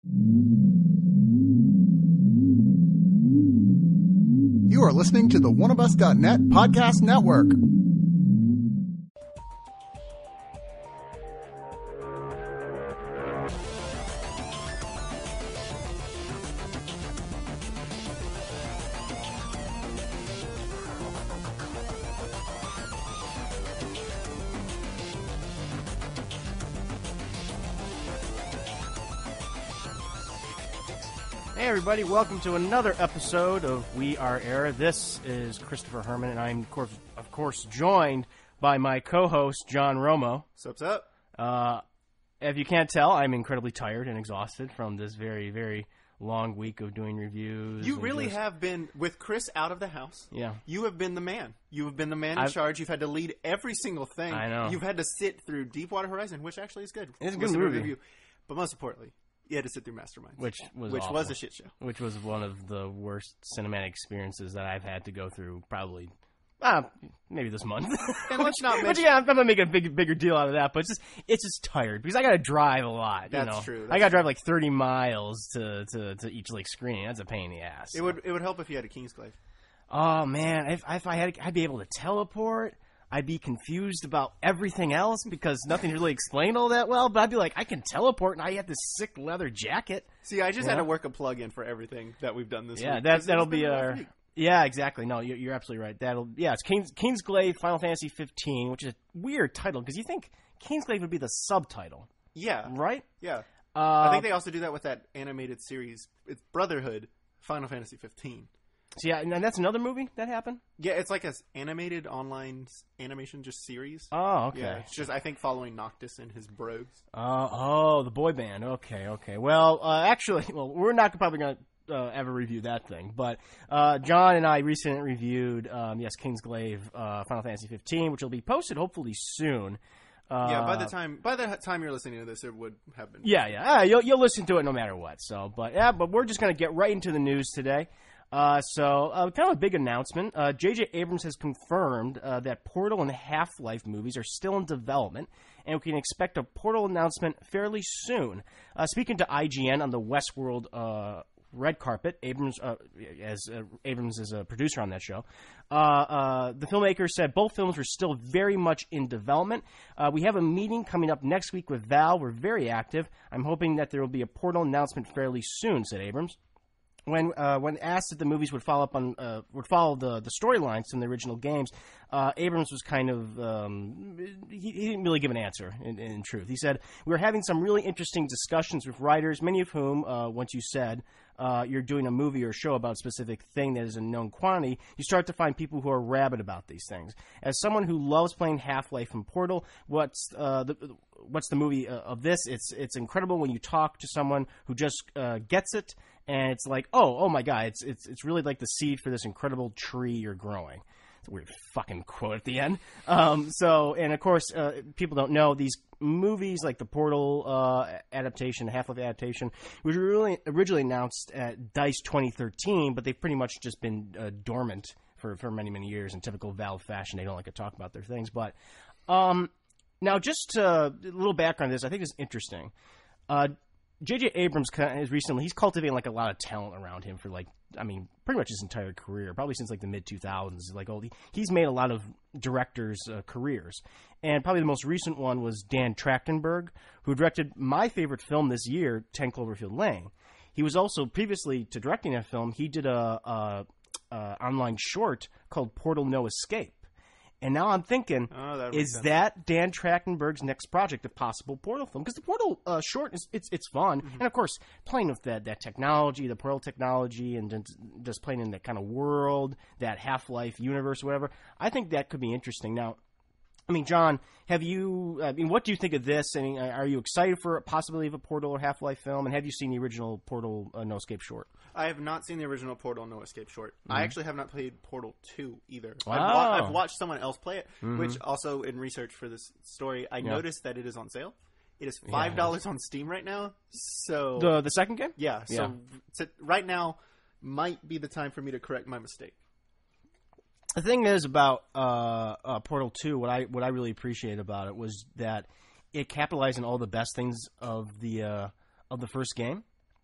You are listening to the oneofus.net podcast network. Hey everybody, welcome to another episode of We Are Era. This is Christopher Herman, and I'm of course joined by my co-host John Romo. What's up? If you can't tell, I'm incredibly tired and exhausted from this very, very long week of doing reviews. You really have been, with Chris out of the house. Yeah. You have been the man. You have been the man in charge. You've had to lead every single thing. I know. You've had to sit through Deepwater Horizon, which actually is good. It's a good movie. Review. But most importantly, you had to sit through Masterminds. Which was a shit show. Which was one of the worst cinematic experiences that I've had to go through probably, maybe this month. And let's not mention... But yeah, I'm not making a bigger deal out of that, but it's just tired because I got to drive a lot. That's true. I got to drive like 30 miles to each like screening. That's a pain in the ass. It would help if you had a Kingsglaive. Oh man, if I had, I'd be able to teleport. I'd be confused about everything else because nothing really explained all that well. But I'd be like, I can teleport, and I have this sick leather jacket. See, I just had to work a plug-in for everything that we've done this week. Yeah, that'll be our... Yeah, exactly. No, you're absolutely right. It's Kingsglaive Final Fantasy 15, which is a weird title because you think Kingsglaive would be the subtitle. Yeah. Right? Yeah. I think they also do that with that animated series. It's Brotherhood Final Fantasy 15. So yeah, and that's another movie that happened? Yeah, it's like an animated online animation just series. Oh, okay. Yeah, it's just, I think, following Noctis and his bros. The boy band. Okay. Well, we're not probably going to ever review that thing, but John and I recently reviewed, Kingsglaive Final Fantasy 15, which will be posted hopefully soon. Yeah, by the time you're listening to this, it would have been. Yeah. You'll listen to it no matter what. So, but we're just going to get right into the news today. Kind of a big announcement. J.J. Abrams has confirmed that Portal and Half-Life movies are still in development, and we can expect a Portal announcement fairly soon. Speaking to IGN on the Westworld red carpet, Abrams is a producer on that show. The filmmaker said both films are still very much in development. We have a meeting coming up next week with Val. We're very active. I'm hoping that there will be a Portal announcement fairly soon, said Abrams. When asked if the movies would follow the storylines from the original games, Abrams was kind of he didn't really give an answer. In truth, he said we were having some really interesting discussions with writers, many of whom, once you said you're doing a movie or show about a specific thing that is a known quantity, you start to find people who are rabid about these things. As someone who loves playing Half-Life and Portal, what's the movie of this? It's incredible when you talk to someone who just gets it. And it's like, oh my God, it's really like the seed for this incredible tree you're growing. It's a weird fucking quote at the end. And of course, people don't know these movies like the Portal adaptation, Half-Life adaptation, was really originally announced at DICE 2013, but they've pretty much just been dormant for many, many years in typical Valve fashion. They don't like to talk about their things. But now, just a little background on this, I think it's interesting. J.J. Abrams he's cultivating like a lot of talent around him for pretty much his entire career, probably since like the mid 2000s. He's made a lot of directors' careers, and probably the most recent one was Dan Trachtenberg, who directed my favorite film this year, 10 Cloverfield Lane. He was also previously to directing that film. He did a online short called Portal: No Escape. And now I'm thinking, is that Dan Trachtenberg's next project a possible Portal film? Because the Portal short, it's fun. Mm-hmm. And, of course, playing with that technology, the Portal technology, and just playing in that kind of world, that Half-Life universe, whatever, I think that could be interesting. Now, I mean, John, what do you think of this? I mean, are you excited for a possibility of a Portal or Half-Life film? And have you seen the original Portal No Escape short? I have not seen the original Portal No Escape short. Mm-hmm. I actually have not played Portal 2 either. Wow. I've watched someone else play it, which also in research for this story, I noticed that it is on sale. It is $5 on Steam right now. So the second game? Yeah. So right now might be the time for me to correct my mistake. The thing is about Portal 2, what I really appreciated about it was that it capitalized on all the best things of the first game,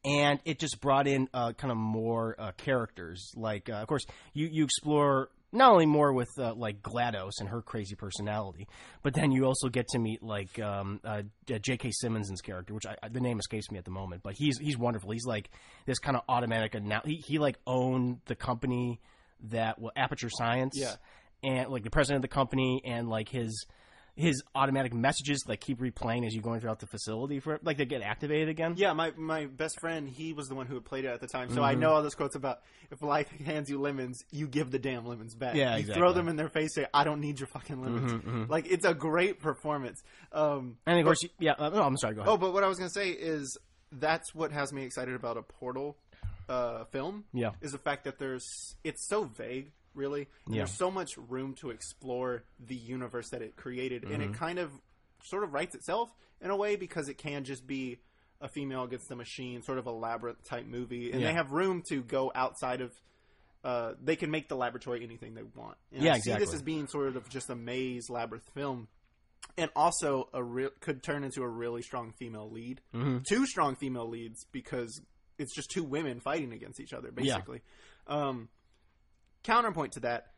And it just brought in kind of more characters. Like, of course, you explore not only more with like GLaDOS and her crazy personality, but then you also get to meet like J.K. Simmons' character, which the name escapes me at the moment, but he's wonderful. He's like this kind of automatic he like owned the company that Aperture Science, and like the president of the company, and like his automatic messages like keep replaying as you're going throughout the facility for like they get activated again. Yeah, my best friend, he was the one who had played it at the time, so I know all those quotes about if life hands you lemons, you give the damn lemons back. Yeah, you exactly. throw them in their face, say, "I don't need your fucking lemons." Like it's a great performance. And of course, I'm sorry. Go ahead. Oh, but what I was gonna say is that's what has me excited about a Portal film. Yeah, is the fact that it's so vague. Really, there's so much room to explore the universe that it created, and it kind of sort of writes itself in a way because it can just be a female against the machine, sort of a labyrinth type movie, and they have room to go outside of. They can make the laboratory anything they want. And I see this as being sort of just a maze labyrinth film, and also could turn into a really strong female lead, 2 strong female leads because it's just 2 women fighting against each other, basically. Yeah. Counterpoint to that,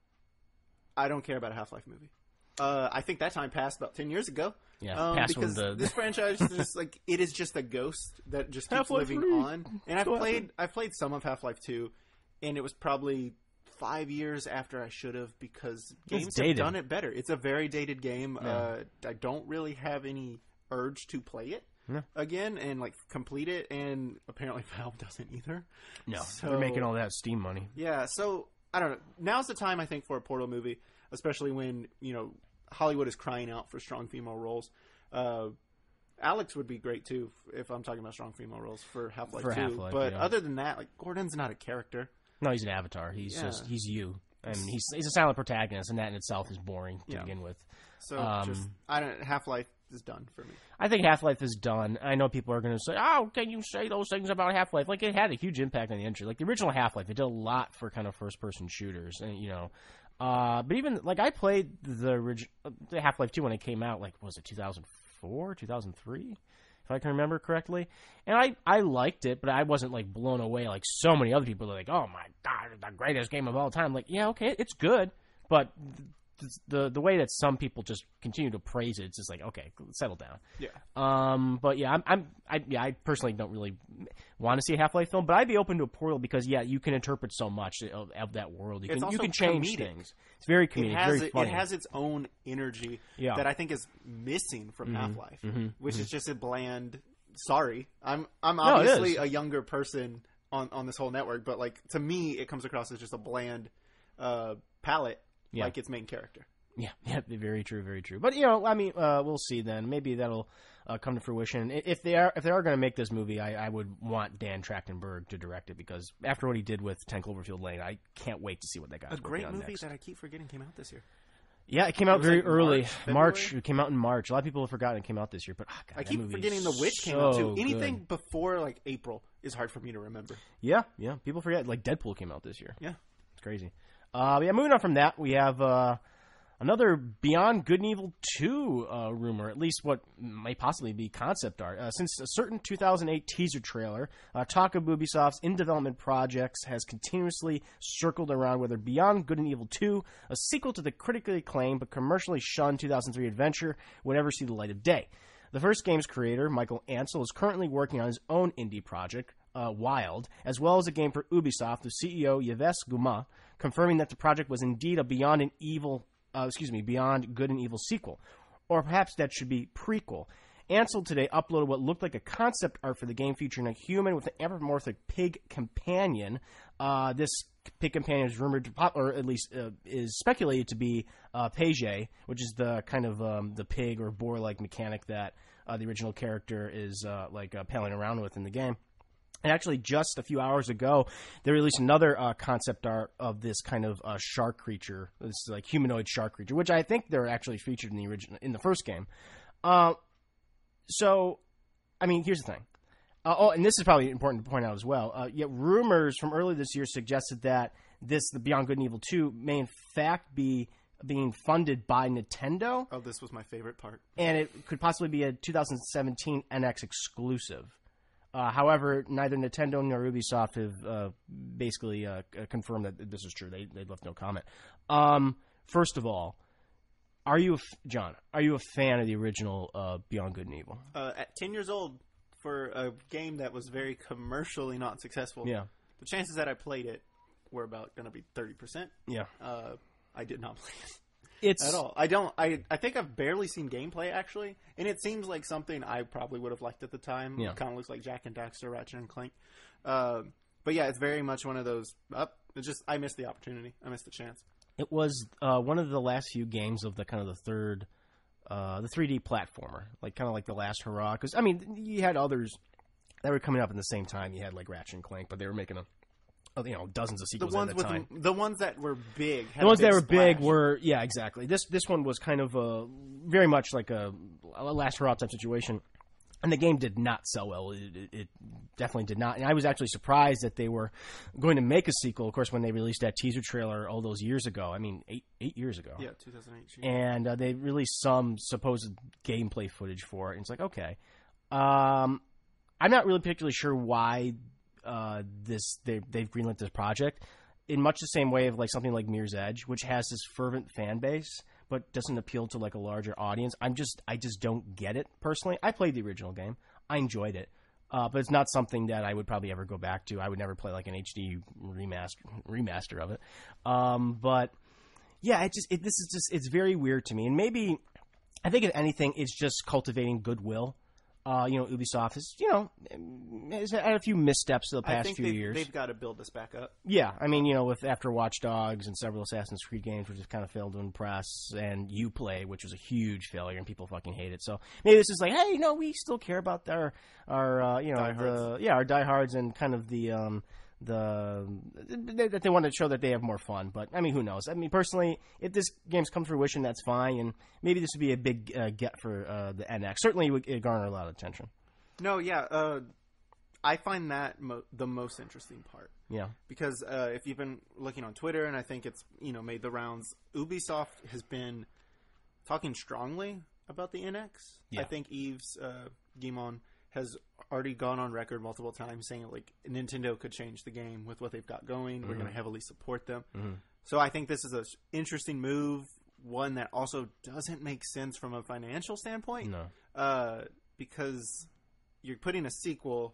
I don't care about a Half-Life movie. I think that time passed about 10 years ago. Yeah, because this franchise is just like it is just a ghost that just keeps Half-Life living 3. on. And I've played some of Half-Life 2, and it was probably 5 years after I should have because games have done it better. It's a very dated game. I don't really have any urge to play it again and like complete it, and apparently Valve doesn't either. No, they're making all that Steam money. Yeah, so I don't know. Now's the time I think for a Portal movie, especially when Hollywood is crying out for strong female roles. Alex would be great too if I'm talking about strong female roles for Half-Life 2. But other than that, like Gordon's not a character. No, he's an avatar. He's you, and he's a silent protagonist, and that in itself is boring to begin with. So Half-Life is done for me. I think Half-Life is done. I know people are going to say, "Oh, can you say those things about Half-Life?" Like it had a huge impact on the industry. Like the original Half-Life, it did a lot for kind of first-person shooters, and but even like I played the Half-Life 2 when it came out. Like was it 2004, 2003? If I can remember correctly, and I liked it, but I wasn't like blown away like so many other people are like, "Oh my god, it's the greatest game of all time." Like, yeah, okay, it's good, but the way that some people just continue to praise it, it's just like, okay, settle down. Yeah. But yeah, I personally don't really want to see a Half-Life film, but I'd be open to a Portal because you can interpret so much of that world. You can change things. It's very comedic, very funny. It has its own energy that I think is missing from Half-Life, which is just a bland. Sorry, I'm obviously a younger person on this whole network, but like to me, it comes across as just a bland palette. Yeah. Like its main character. Yeah, very true, very true. But we'll see then. Maybe that'll come to fruition. If they are going to make this movie, I would want Dan Trachtenberg to direct it because after what he did with 10 Cloverfield Lane, I can't wait to see what that guy's working on next. A great movie that I keep forgetting came out this year. Yeah, it came out very early. March. It came out in March. A lot of people have forgotten it came out this year, but God, I keep forgetting The Witch came out too. Anything before like April is hard for me to remember. Yeah. People forget. Like Deadpool came out this year. Yeah, it's crazy. Moving on from that, we have another Beyond Good and Evil 2 rumor, at least what may possibly be concept art. Since a certain 2008 teaser trailer, talk of Ubisoft's in-development projects has continuously circled around whether Beyond Good and Evil 2, a sequel to the critically acclaimed but commercially shunned 2003 adventure, would ever see the light of day. The first game's creator, Michael Ansel, is currently working on his own indie project, Wild, as well as a game for Ubisoft, the CEO Yves Guillemot, confirming that the project was indeed a Beyond Good and Evil sequel, or perhaps that should be prequel. Ansel today uploaded what looked like a concept art for the game featuring a human with an anthropomorphic pig companion. This pig companion is rumored to, or at least is speculated to be Pege, which is the kind of the pig or boar-like mechanic that the original character is palling around with in the game. And actually, just a few hours ago, they released another concept art of this kind of shark creature, this like humanoid shark creature, which I think they're actually featured in the first game. So, I mean, here's the thing. And this is probably important to point out as well. Yet rumors from earlier this year suggested that the Beyond Good and Evil 2 may in fact be being funded by Nintendo. Oh, this was my favorite part. And it could possibly be a 2017 NX exclusive. However, neither Nintendo nor Ubisoft have basically confirmed that this is true. They left no comment. First of all, John, are you a fan of the original Beyond Good and Evil? At 10 years old, for a game that was very commercially not successful, yeah, the chances that I played it were about going to be 30%. Yeah. I did not play it at all. I think I've barely seen gameplay, actually, and it seems like something I probably would have liked at the time. Yeah. It kind of looks like Jak and Daxter, Ratchet and Clank. But yeah, it's very much one of those, I missed the opportunity. I missed the chance. It was one of the last few games of the kind of the third, the 3D platformer, like kind of like the last hurrah. Because, I mean, you had others that were coming up at the same time. You had like Ratchet and Clank, but they were making dozens of sequels at the time. The ones that were big. The ones that were big were, yeah, exactly. This one was kind of very much like a last hurrah type situation. And the game did not sell well. It definitely did not. And I was actually surprised that they were going to make a sequel, of course, when they released that teaser trailer all those years ago. I mean, eight years ago. Yeah, 2008. And they released some supposed gameplay footage for it. And it's like, okay. I'm not really particularly sure why they've greenlit this project in much the same way of like something like Mirror's Edge, which has this fervent fan base but doesn't appeal to like a larger audience. I just don't get it personally. I played the original game. I enjoyed it. But it's not something that I would probably ever go back to. I would never play like an HD remaster of it. But yeah, it's very weird to me. And maybe I think if anything, it's just cultivating goodwill. Ubisoft has had a few missteps the past few years. They've got to build this back up. Yeah, I mean, after Watch Dogs and several Assassin's Creed games, which have kind of failed to impress, and Uplay, which was a huge failure, and people fucking hate it. So maybe this is like, hey, we still care about our diehards and kind of that they want to show that they have more fun. But I mean, who knows? I mean, personally, if this game's come to fruition, that's fine, and maybe this would be a big get for the NX. Certainly, it would garner a lot of attention. No, yeah, I find that the most interesting part. Yeah, because if you've been looking on Twitter, and I think it's made the rounds, Ubisoft has been talking strongly about the NX. Yeah. I think Yves Guillemot has already gone on record multiple times saying like Nintendo could change the game with what they've got going. Mm-hmm. We're going to heavily support them. Mm-hmm. So I think this is an interesting move, one that also doesn't make sense from a financial standpoint. No. Because you're putting a sequel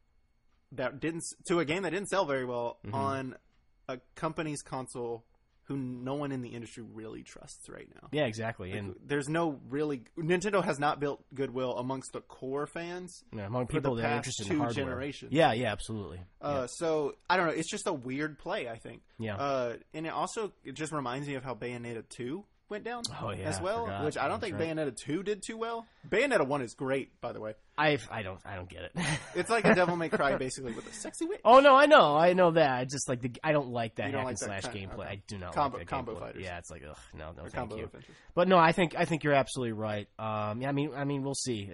to a game that didn't sell very well mm-hmm. on a company's console who no one in the industry really trusts right now. Yeah, exactly. Like, and there's Nintendo has not built goodwill amongst the core fans. Yeah, among people that are interested in hardware. Generations. Yeah, absolutely. So I don't know. It's just a weird play, I think. Yeah. And it just reminds me of how Bayonetta 2 went down as well, which I don't think Bayonetta 2 did too well. Bayonetta 1 is great, by the way. I don't get it. It's like a Devil May Cry basically with a sexy witch. Oh no, I know that. I just like I don't like that hack and slash gameplay. Okay. I do not like that combo gameplay. Fighters. Yeah, it's like no, thank combo you. Adventures. But no, I think you're absolutely right. I mean, we'll see.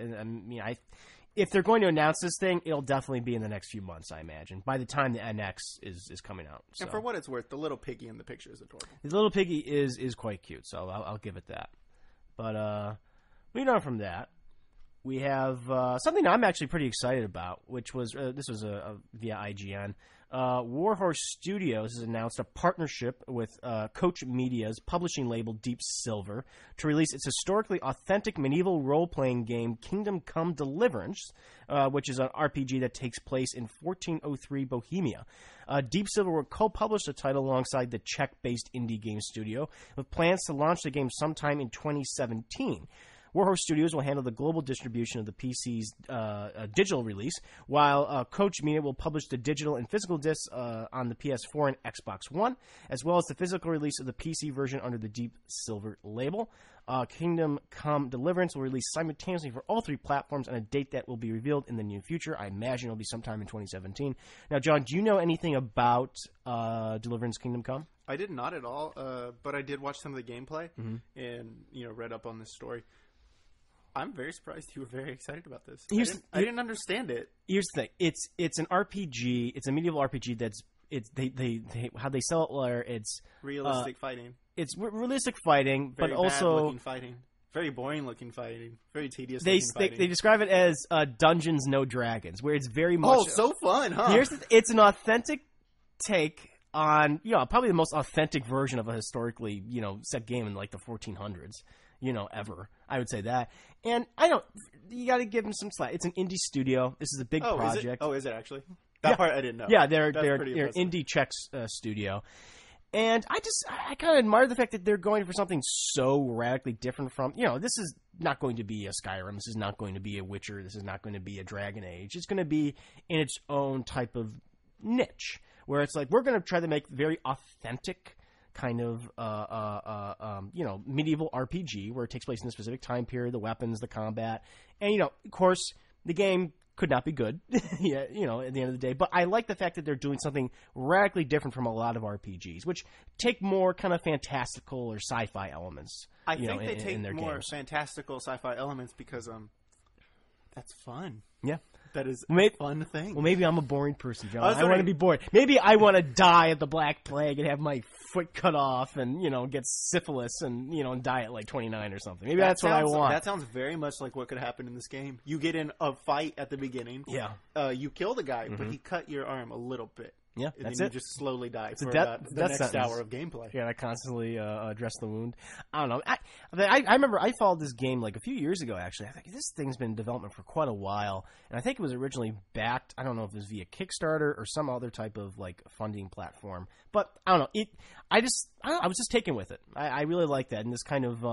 If they're going to announce this thing, it'll definitely be in the next few months, I imagine. By the time the NX is coming out. So. And for what it's worth, the little piggy in the picture is adorable. The little piggy is quite cute, so I'll give it that. But moving on from that, we have something I'm actually pretty excited about, which was this was via IGN. Warhorse Studios has announced a partnership with Koch Media's publishing label Deep Silver to release its historically authentic medieval role-playing game Kingdom Come: Deliverance, which is an RPG that takes place in 1403 Bohemia. Deep Silver will co-publish the title alongside the Czech-based indie game studio, with plans to launch the game sometime in 2017. Warhorse Studios will handle the global distribution of the PC's digital release, while Koch Media will publish the digital and physical discs on the PS4 and Xbox One, as well as the physical release of the PC version under the Deep Silver label. Kingdom Come: Deliverance will release simultaneously for all three platforms on a date that will be revealed in the near future. I imagine it'll be sometime in 2017. Now, John, do you know anything about Deliverance: Kingdom Come? I did not at all, but I did watch some of the gameplay mm-hmm. and read up on this story. I'm very surprised you were very excited about this. I didn't understand it. Here's the thing: it's an RPG. It's a medieval RPG that's they how they sell it where it's realistic fighting. It's realistic fighting, very but also fighting. Very boring looking fighting. Very tedious They looking fighting. they describe it as Dungeons No Dragons, where it's very much. Oh, so fun, huh? It's an authentic take on, probably the most authentic version of a historically, set game in like the 1400s, ever. I would say that. And you got to give them some slack. It's an indie studio. This is a big project. Is it actually? That part I didn't know. Yeah, they're indie Czech studio. And I kind of admire the fact that they're going for something so radically different from, this is not going to be a Skyrim. This is not going to be a Witcher. This is not going to be a Dragon Age. It's going to be in its own type of niche, where it's like, we're going to try to make very authentic kind of, medieval RPG where it takes place in a specific time period, the weapons, the combat. And, of course, the game could not be good, at the end of the day. But I like the fact that they're doing something radically different from a lot of RPGs, which take more kind of fantastical or sci-fi elements. I think they take in their more games. fantastical sci-fi elements because that's fun. Yeah. That is a fun thing. Well, maybe I'm a boring person, John. I want to be bored. Maybe I want to die of the Black Plague and have my foot cut off and, get syphilis and, and die at like 29 or something. Maybe that's what I want. That sounds very much like what could happen in this game. You get in a fight at the beginning. Yeah. You kill the guy, but he cut your arm a little bit. Yeah, and that's then it. You just slowly die for the next sentence. hour of gameplay. Yeah, I constantly address the wound. I don't know. I remember I followed this game like a few years ago, actually. I think this thing's been in development for quite a while, and I think it was originally backed, I don't know if it was via Kickstarter or some other type of like funding platform. But I don't know. I was just taken with it. I really like that, and this kind of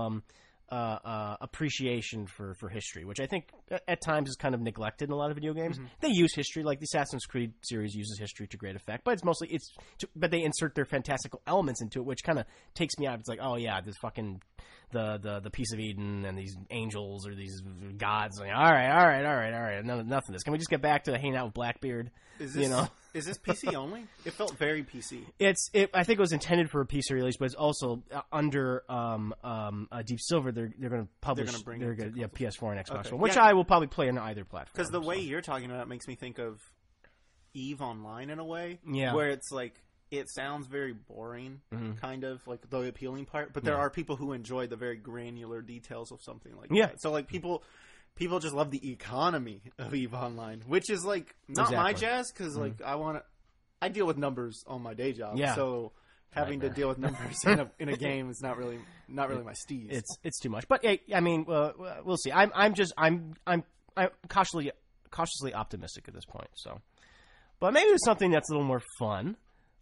appreciation for history, which I think at times is kind of neglected in a lot of video games. Mm-hmm. They use history, like the Assassin's Creed series uses history to great effect, but it's mostly but they insert their fantastical elements into it, which kind of takes me out. It's like, oh yeah, this fucking the piece of Eden and these angels or these gods. Like, all right, enough of this. Can we just get back to hanging out with Blackbeard? Is this PC only? It felt very PC. I think it was intended for a PC release, but it's also under Deep Silver. They're going to publish. They're going to PS4 and Xbox One, which I will probably play on either platform. Because the way you're talking about it makes me think of EVE Online in a way, yeah, where it's like it sounds very boring, kind of like the appealing part, but there are people who enjoy the very granular details of something like that. So like people just love the economy of EVE Online, which is like not my jazz because like I deal with numbers on my day job, so having to deal with numbers in a game is not really my steez. It's too much, but I mean, we'll see. I'm cautiously optimistic at this point. So, but maybe there's something that's a little more fun.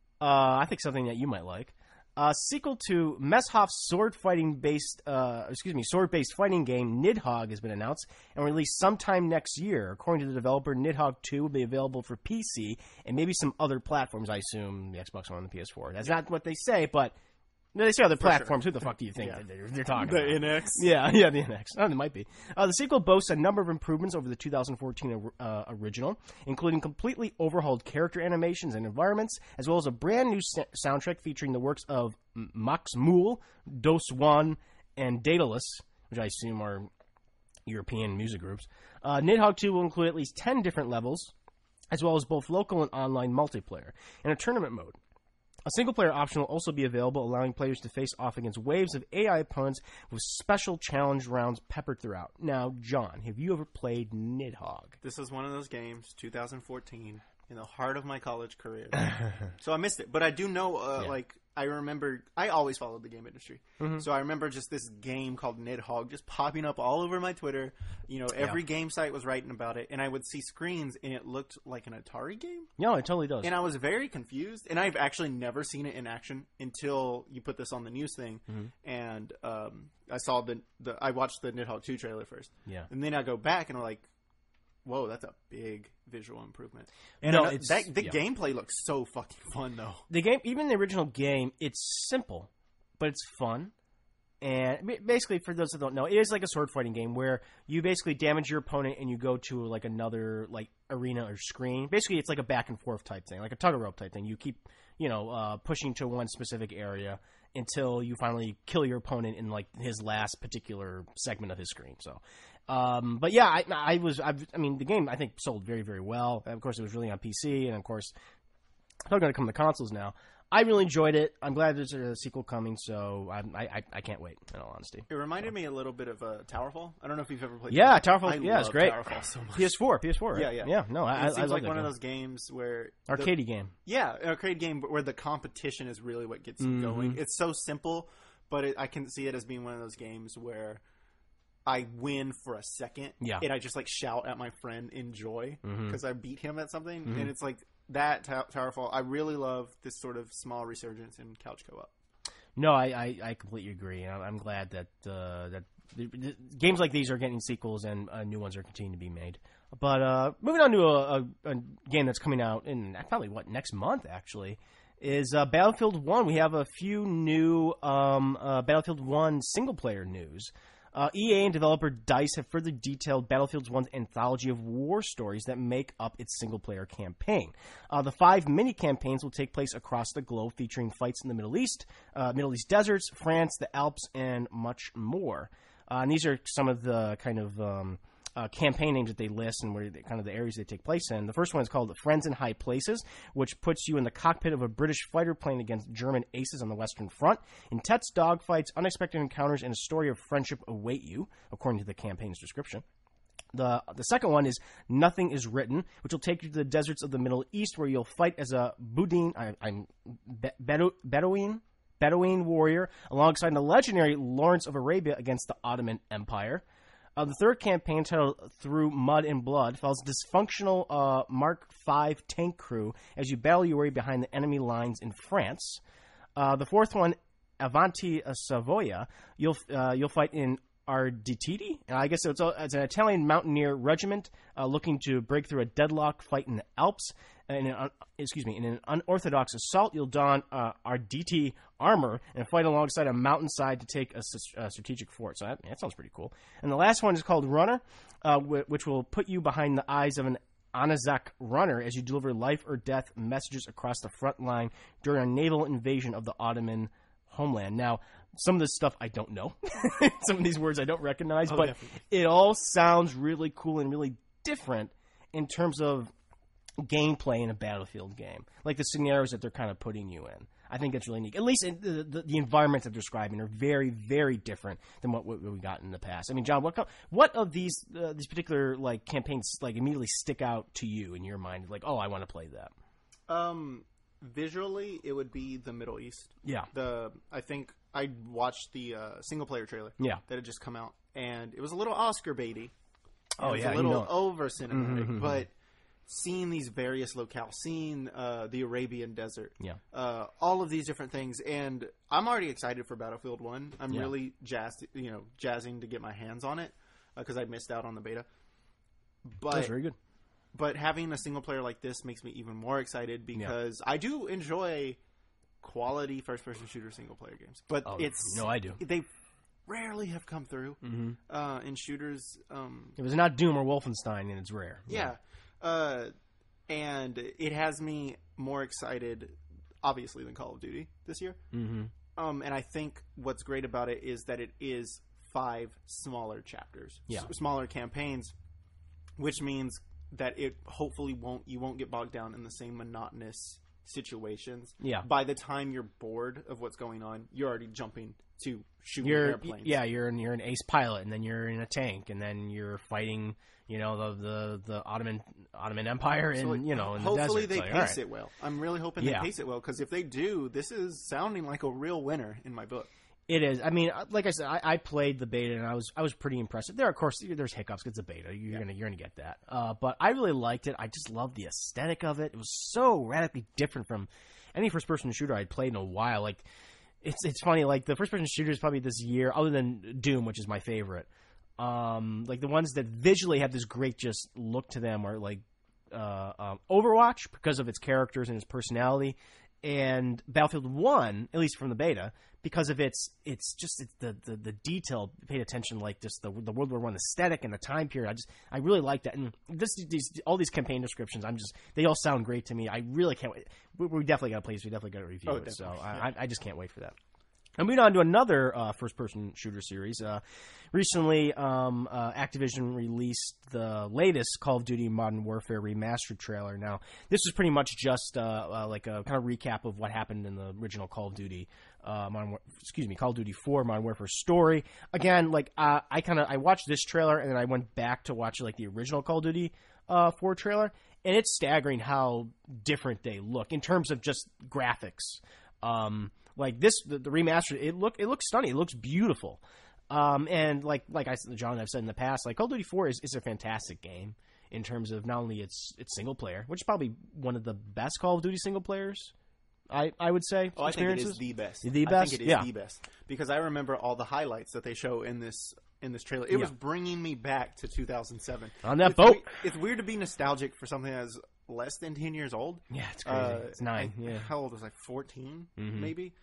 I think something that you might like. Sequel to Messhoff's sword-based fighting game Nidhogg has been announced and released sometime next year. According to the developer, Nidhogg 2 will be available for PC and maybe some other platforms. I assume the Xbox One and the PS4. That's not what they say, but they say other platforms. Sure. Who the fuck do you think they're talking about? The NX? Yeah, the NX. Oh, they might be. The sequel boasts a number of improvements over the 2014 original, including completely overhauled character animations and environments, as well as a brand new soundtrack featuring the works of Max Muhl, Dos One, and Daedalus, which I assume are European music groups. Nidhogg 2 will include at least 10 different levels, as well as both local and online multiplayer, and a tournament mode. A single-player option will also be available, allowing players to face off against waves of AI opponents with special challenge rounds peppered throughout. Now, John, have you ever played Nidhogg? This is one of those games, 2014, in the heart of my college career. So I missed it. But I do know, I remember, I always followed the game industry. Mm-hmm. So I remember just this game called Nidhogg just popping up all over my Twitter. Every game site was writing about it. And I would see screens, and it looked like an Atari game. No, it totally does. And I was very confused. And I've actually never seen it in action until you put this on the news thing. Mm-hmm. And I saw I watched the Nidhogg 2 trailer first. Yeah. And then I go back, and I'm like, whoa, that's a big visual improvement. And the gameplay looks so fucking fun, though. The game, even the original game, it's simple, but it's fun. And basically, for those that don't know, it is like a sword fighting game where you basically damage your opponent and you go to like another like arena or screen. Basically, it's like a back and forth type thing, like a tug of rope type thing. You keep, pushing to one specific area until you finally kill your opponent in like his last particular segment of his screen. So. But yeah, the game I think sold very, very well. Of course, it was really on PC, and of course, they're going to come to consoles now. I really enjoyed it. I'm glad there's a sequel coming, so I can't wait, in all honesty. It reminded me a little bit of Towerfall. I don't know if you've ever played Towerfall. Yeah, it's great. Towerfall so much. PS4, right? Yeah. No, I love like that one game. of those games where... Arcadey game. Yeah, an arcade game where the competition is really what gets you going. It's so simple, but I can see it as being one of those games where I win for a second, and I just like shout at my friend in joy because I beat him at something, and it's like that Towerfall. I really love this sort of small resurgence in couch co-op. No, I completely agree. I'm glad that that the games like these are getting sequels and new ones are continuing to be made. But moving on to a game that's coming out in probably next month actually. Is Battlefield 1. We have a few new Battlefield 1 single-player news. EA and developer DICE have further detailed Battlefield 1's anthology of war stories that make up its single-player campaign. The 5 mini-campaigns will take place across the globe, featuring fights in the Middle East deserts, France, the Alps, and much more. And these are some of the kind of campaign names that they list and where kind of the areas they take place in. The first one is called Friends in High Places, which puts you in the cockpit of a British fighter plane against German aces on the Western Front. Intense dogfights, unexpected encounters, and a story of friendship await you, according to the campaign's description. The second one is Nothing is Written, which will take you to the deserts of the Middle East, where you'll fight as a Bedouin warrior alongside the legendary Lawrence of Arabia against the Ottoman Empire. The third campaign, titled Through Mud and Blood, follows dysfunctional Mark V tank crew as you battle your way behind the enemy lines in France. The fourth one, Avanti Savoia, you'll fight in Arditidi. I guess it's an Italian mountaineer regiment looking to break through a deadlock fight in the Alps. In an unorthodox assault, you'll don Arditi armor and fight alongside a mountainside to take a strategic fort. So that sounds pretty cool. And the last one is called Runner, which will put you behind the eyes of an Anzac runner as you deliver life or death messages across the front line during a naval invasion of the Ottoman homeland. Now, some of this stuff I don't know. Some of these words I don't recognize, but definitely. It all sounds really cool and really different in terms of gameplay in a Battlefield game. Like the scenarios that they're kind of putting you in. I think that's really neat. At least the environments that they're describing are very, very different than what we got in the past. I mean, John, what of these particular like campaigns like immediately stick out to you in your mind? Like, oh, I want to play that. Visually, it would be the Middle East. Yeah. I think I watched the single player trailer. Yeah. That had just come out, and it was a little Oscar baity. Oh yeah, it was a little over cinematic, but seeing these various locales, seeing the Arabian Desert, all of these different things, and I'm already excited for Battlefield 1. I'm really jazzing to get my hands on it because I missed out on the beta. But that's very good. But having a single player like this makes me even more excited because I do enjoy quality first person shooter single player games. But I do. They rarely have come through in shooters. It was not Doom or Wolfenstein, and it's rare. Yeah. And it has me more excited, obviously, than Call of Duty this year. Mm-hmm. And I think what's great about it is that it is 5 smaller chapters, smaller campaigns, which means that it hopefully you won't get bogged down in the same monotonous situations. Yeah. By the time you're bored of what's going on, you're already jumping to shooting airplanes. Yeah, you're an ace pilot, and then you're in a tank, and then you're fighting, the Ottoman Empire, and in the desert. Hopefully they pace it well. I'm really hoping they pace it well, because if they do, this is sounding like a real winner in my book. It is. I mean, like I said, I played the beta and I was pretty impressed. There, of course, there's hiccups. It's a beta. You're gonna get that. But I really liked it. I just loved the aesthetic of it. It was so radically different from any first person shooter I'd played in a while. Like, it's funny. Like the first person shooters probably this year, other than Doom, which is my favorite. Like the ones that visually have this great just look to them are like Overwatch because of its characters and its personality, and Battlefield 1, at least from the beta, because of it's the detail, paid attention, like just the World War I aesthetic and the time period. I really like that, and all these campaign descriptions, they all sound great to me. I really can't wait. We definitely got to play this. We definitely got to review it. So I just can't wait for that. And moving on to another first-person shooter series. Recently, Activision released the latest Call of Duty Modern Warfare remastered trailer. Now, this is pretty much just like a kind of recap of what happened in the original Call of Duty, Call of Duty 4 Modern Warfare story. Again, like I watched this trailer and then I went back to watch like the original Call of Duty 4 trailer, and it's staggering how different they look in terms of just graphics. Like this, the remastered, it looks stunning. It looks beautiful. And like John and I've said in the past, like Call of Duty 4 is a fantastic game in terms of not only its single player, which is probably one of the best Call of Duty single players, I would say. Oh, I think it is the best. The best? I think it is the best. Because I remember all the highlights that they show in this trailer. It was bringing me back to 200007. On that boat. It's weird to be nostalgic for something that's less than 10 years old. Yeah, it's crazy. It's 9. Yeah. How old was I? 14, maybe?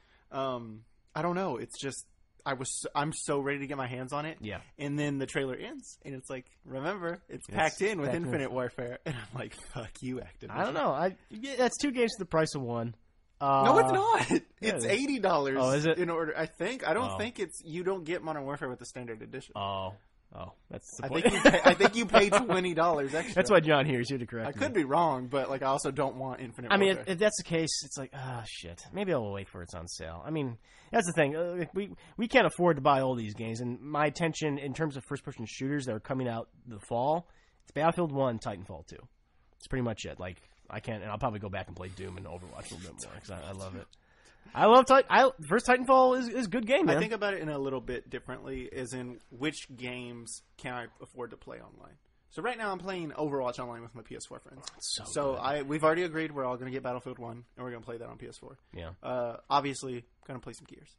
I don't know. It's just I'm so ready to get my hands on it. Yeah. And then the trailer ends, and it's like, remember, it's packed in with Infinite Warfare, and I'm like, fuck you, Activision. I don't know. That's 2 games for the price of 1. No, it's not. It's $80. Oh, is it? In order, I think. I don't think it's. You don't get Modern Warfare with the standard edition. Oh, that's the point. I think you pay $20 extra. That's why John here is here to correct me. I could be wrong, but like I also don't want Infinite Warfare. I mean, if that's the case, it's like, shit. Maybe I'll wait for it's on sale. I mean, that's the thing. We can't afford to buy all these games, and my attention in terms of first-person shooters that are coming out the fall, it's Battlefield 1, Titanfall 2. It's pretty much it. Like, I can't, and I'll probably go back and play Doom and Overwatch a little bit more because I love it. I love first Titanfall is a good game, man. I think about it in a little bit differently, as in which games can I afford to play online. So right now I'm playing Overwatch online with my PS4 friends. We've already agreed we're all going to get Battlefield 1 and we're going to play that on PS4. Yeah. Obviously, going to play some Gears.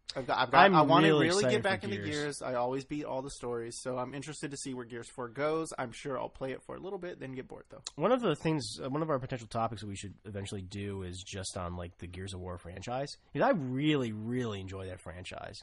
I want to really get back into Gears. Gears. I always beat all the stories, so I'm interested to see where Gears 4 goes. I'm sure I'll play it for a little bit, then get bored, though. One of our potential topics that we should eventually do is just on like the Gears of War franchise, because I really, really enjoy that franchise.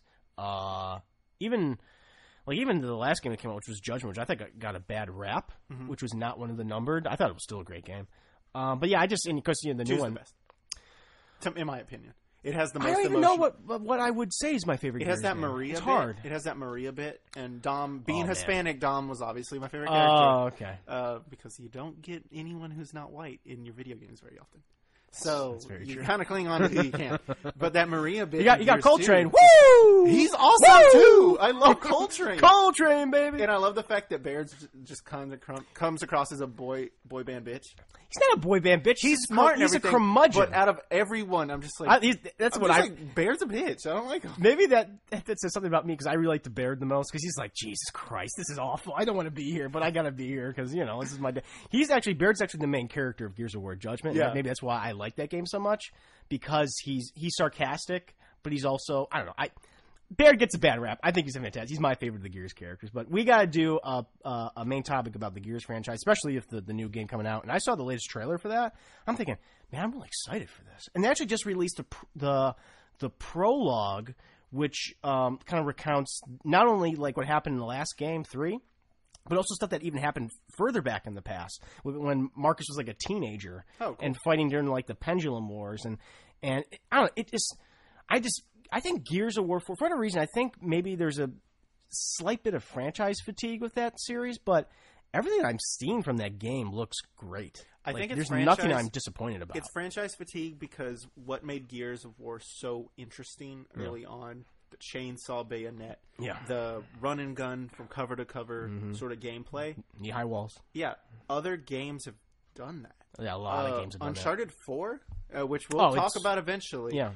Even the last game that came out, which was Judgment, which I think got a bad rap, which was not one of the numbered. I thought it was still a great game. But yeah, because the new one, the best, in my opinion. It has the most I don't even emotion. know what I would say is my favorite. It has that game. Maria it's bit. Hard. It has that Maria bit, and Dom being Hispanic, Dom was obviously my favorite Oh, character. okay. Because you don't get anyone who's not white in your video games very often. So you kind of cling on to who you can. But that Maria bit, you got Coltrane. Woo! He's awesome too. I love Coltrane. Coltrane, baby. And I love the fact that Baird's just comes across as a boy band bitch. He's not a boy band bitch. He's smart. He's a curmudgeon. But out of everyone, I'm just like, Baird's a bitch. I don't like him. Maybe that says something about me because I really like the Baird the most because he's like, Jesus Christ, this is awful. I don't want to be here, but I gotta be here because this is my day. Baird's actually the main character of Gears of War Judgment. Yeah. Maybe that's why I like that game so much because he's sarcastic, but he's also Baird gets a bad rap. I think he's fantastic. He's my favorite of the Gears characters. But we got to do a main topic about the Gears franchise, especially if the new game coming out. And I saw the latest trailer for that. I'm thinking, man, I'm really excited for this. And they actually just released the prologue, which kind of recounts not only like what happened in the last game, 3, but also stuff that even happened further back in the past when Marcus was like a teenager and fighting during like the Pendulum Wars. And I don't know, I think Gears of War 4, for whatever reason, I think maybe there's a slight bit of franchise fatigue with that series, but everything I'm seeing from that game looks great. I think there's nothing I'm disappointed about. It's franchise fatigue because what made Gears of War so interesting early on, the chainsaw bayonet, the run and gun from cover to cover sort of gameplay. Knee-high walls. Yeah. Other games have done that. Yeah, a lot of games have done Uncharted 4, which we'll talk about eventually. Yeah.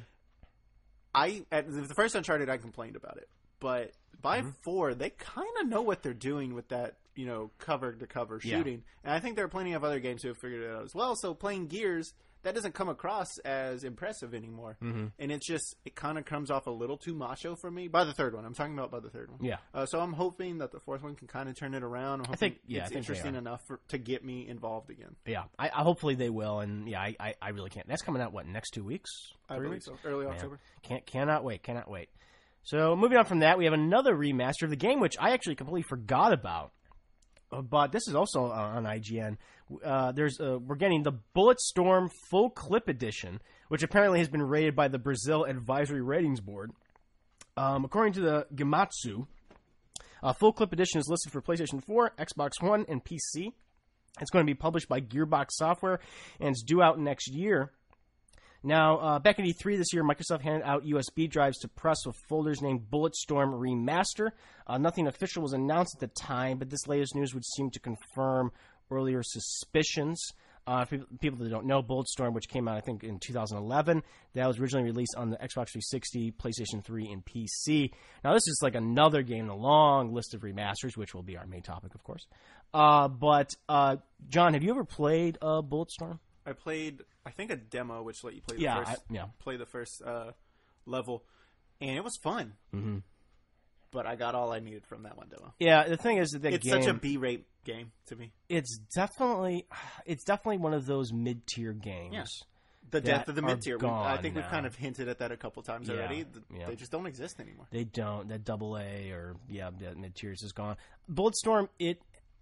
At the first Uncharted, I complained about it, but by 4, they kind of know what they're doing with that, cover to cover shooting. And I think there are plenty of other games who have figured it out as well. So playing Gears, that doesn't come across as impressive anymore, and it kind of comes off a little too macho for me. By the third one, I'm talking about by the third one. Yeah. So I'm hoping that the fourth one can kind of turn it around. I think it's interesting enough to get me involved again. Yeah, I hopefully they will, and I really can't. That's coming out next 2 weeks? 3 weeks? So. Early October. Cannot wait. So moving on from that, we have another remaster of the game, which I actually completely forgot about. But this is also on IGN. We're getting the Bulletstorm Full Clip Edition, which apparently has been rated by the Brazil Advisory Ratings Board According to the Gematsu, full clip edition is listed for PlayStation 4, Xbox One, and PC. It's going to be published by Gearbox Software, and it's due out next year. Now, back in E3 this year, Microsoft handed out USB drives to press with folders named Bulletstorm Remaster. Nothing official was announced at the time, but this latest news would seem to confirm earlier suspicions. People that don't know, Bulletstorm, which came out, I think, in 2011, that was originally released on the Xbox 360, PlayStation 3, and PC. Now, this is like another game in a long list of remasters, which will be our main topic, of course. But John, have you ever played Bulletstorm? I played, I think, a demo which let you play the first level, and it was fun. Mm-hmm. But I got all I needed from that one demo. Yeah, the thing is that it's such a B-rate game to me. It's definitely one of those mid-tier games. Yeah. The death of the mid-tier. I think now. we've kind of hinted at that a couple times already. They just don't exist anymore. They don't. That AA or that mid-tiers is gone. Bulletstorm, it's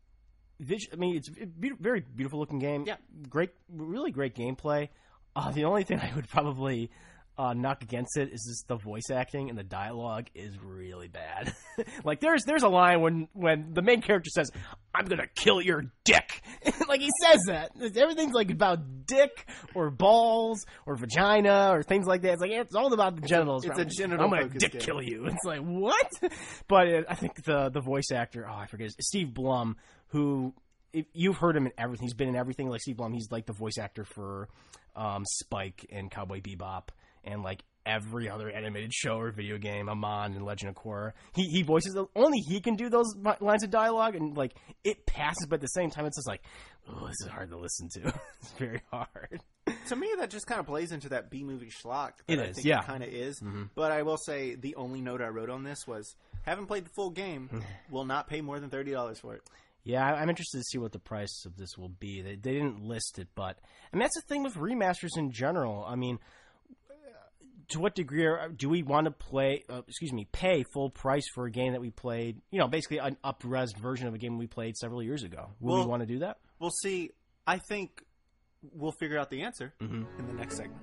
a very beautiful looking game. Yeah, really great gameplay. The only thing I would probably knock against it is just the voice acting, and the dialogue is really bad. Like there's a line when the main character says, "I'm gonna kill your dick," like he says that. Everything's like about dick or balls or vagina or things like that. It's like it's all about the genitals. It's a genital. I'm gonna dick kill you. It's like what? But I think the voice actor, I forget, Steve Blum, who you've heard him in everything. He's been in everything. Like Steve Blum, he's like the voice actor for Spike and Cowboy Bebop. And like every other animated show or video game, Amon and Legend of Korra, he voices them. Only he can do those lines of dialogue, and like it passes, but at the same time, it's just like, oh, this is hard to listen to. It's very hard. To me, that just kind of plays into that B-movie schlock. It kind of is. Mm-hmm. But I will say the only note I wrote on this was, haven't played the full game, will not pay more than $30 for it. Yeah, I'm interested to see what the price of this will be. They didn't list it, but I mean that's the thing with remasters in general. I mean, to what degree do we want to pay full price for a game that we played, basically an up-res version of a game we played several years ago? Will we want to do that? We'll see. I think we'll figure out the answer in the next segment.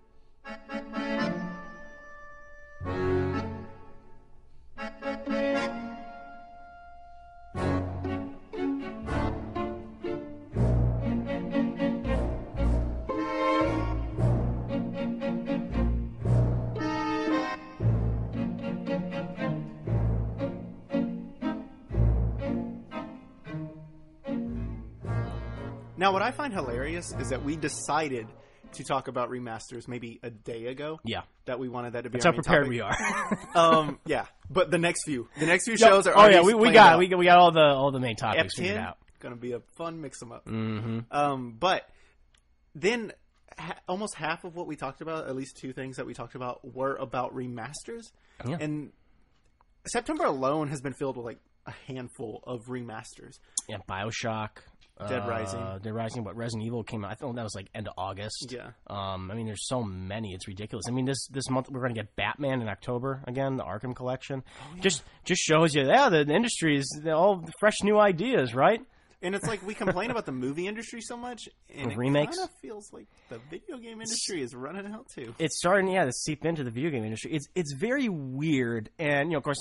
Now, what I find hilarious is that we decided to talk about remasters maybe a day ago. Yeah. That we wanted that to be That's our how main prepared topic. we are. Yeah. But the next few shows are already we got all the main topics figured out. Going to be a fun mix them up. Mm-hmm. But then almost half of what we talked about, at least two things that we talked about, were about remasters. Yeah. And September alone has been filled with like a handful of remasters. Yeah, BioShock. Dead Rising, but Resident Evil came out. I thought that was like end of August. Yeah. I mean, there's so many. It's ridiculous. I mean, this month we're going to get Batman in October again, the Arkham Collection. Oh, yeah. Just shows you, the industry is all fresh new ideas, right? And it's like we complain about the movie industry so much, and it remakes kind of feels like the video game industry is running out too. It's starting, to seep into the video game industry. It's very weird, and of course,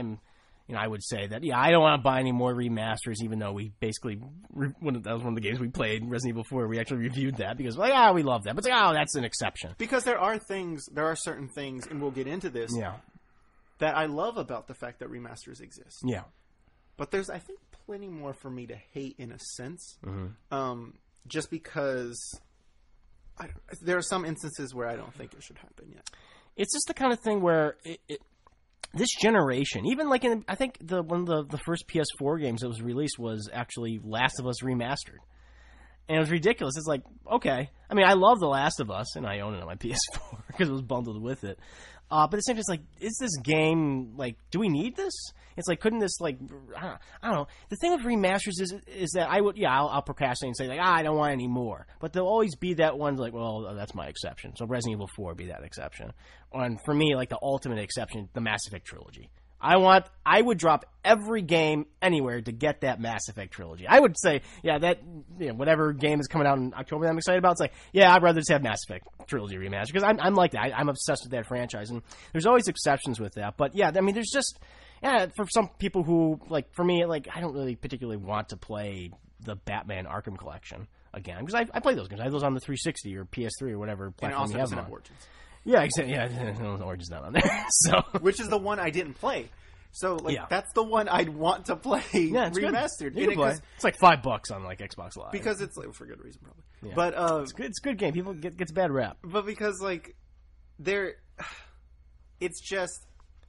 I would say that, I don't want to buy any more remasters, even though we basically, that was one of the games we played, Resident Evil 4, we actually reviewed that, because we love that. But it's like, that's an exception. Because there are certain things, and we'll get into this, that I love about the fact that remasters exist. Yeah. But there's, I think, plenty more for me to hate in a sense, just because there are some instances where I don't think it should happen yet. It's just the kind of thing where this generation, even like I think one of the first PS4 games that was released was actually Last of Us Remastered. And it was ridiculous. It's like, okay. I mean, I love The Last of Us, and I own it on my PS4 because it was bundled with it. But at the same time, it's like, is this game, like, do we need this? It's like, couldn't this, like, I don't know. The thing with remasters is that I'll procrastinate and say, like, I don't want any more. But there'll always be that one, like, well, that's my exception. So Resident Evil 4 would be that exception. And for me, like, the ultimate exception, the Mass Effect trilogy. I would drop every game anywhere to get that Mass Effect trilogy. I would say, whatever game is coming out in October that I'm excited about, it's like, I'd rather just have Mass Effect trilogy remaster, because I'm like that. I'm obsessed with that franchise, and there's always exceptions with that. But yeah, I mean, there's just, for some people who, like, for me, like, I don't really particularly want to play the Batman Arkham Collection again, because I play those games. I have those on the 360 or PS3 or whatever platform you have them on. Origins. Yeah, exactly. Yeah, Origins not on there. So, which is the one I didn't play. So, that's the one I'd want to play remastered. You can play. It's like $5 on like Xbox Live because it's for good reason, probably. Yeah. But it's a good game. People gets a bad rap, but because it's just.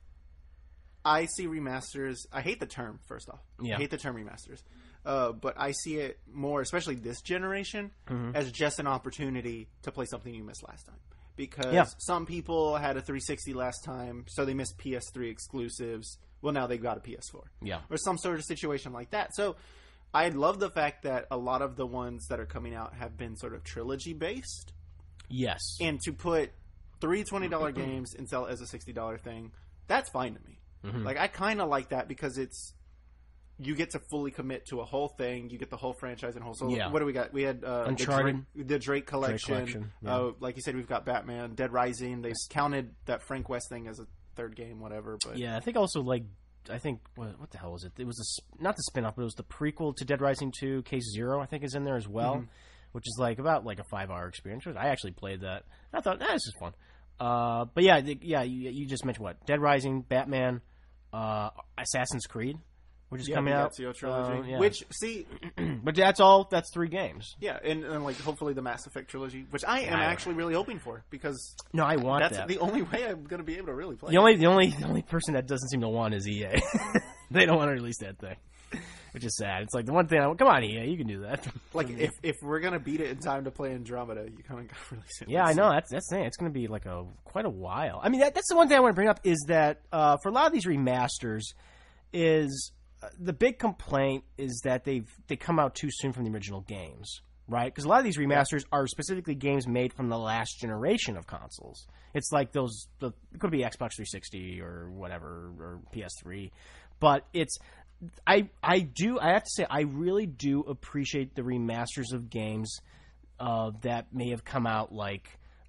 I see remasters. I hate the term. First off, I hate the term remasters. But I see it more, especially this generation, as just an opportunity to play something you missed last time. Because some people had a 360 last time, so they missed PS3 exclusives. Well, now they've got a PS4. Yeah. Or some sort of situation like that. So I love the fact that a lot of the ones that are coming out have been sort of trilogy-based. Yes. And to put three $20 games and sell it as a $60 thing, that's fine to me. Like, I kind of like that because you get to fully commit to a whole thing. You get the whole franchise and whole. So what do we got? We had Uncharted, the Drake collection. Like you said, we've got Batman, Dead Rising. They counted that Frank West thing as a third game, whatever. But I think also what the hell was it? It was not the spin-off, but it was the prequel to Dead Rising 2. Case Zero, I think, is in there as well, which is about a 5-hour experience. I actually played that. I thought this is fun. But you just mentioned what? Dead Rising, Batman, Assassin's Creed, which is coming out. Ezio trilogy. Which, see... but that's 3 games. Yeah, and hopefully the Mass Effect trilogy, which I am actually really hoping for, because... No, I want that's that. the only way I'm going to be able to really play the only person that doesn't seem to want is EA. They don't want to release that thing. Which is sad. It's like the one thing come on, EA, you can do that. Like, if we're going to beat it in time to play Andromeda, you kind of got to release it. Yeah, I know. That's the thing. It's going to be quite a while. I mean, that's the one thing I want to bring up is that for a lot of these remasters is the big complaint is that they come out too soon from the original games, right? Because a lot of these remasters are specifically games made from the last generation of consoles. It's like it could be Xbox 360 or whatever, or PS3, but it's... I have to say, I really do appreciate the remasters of games that may have come out like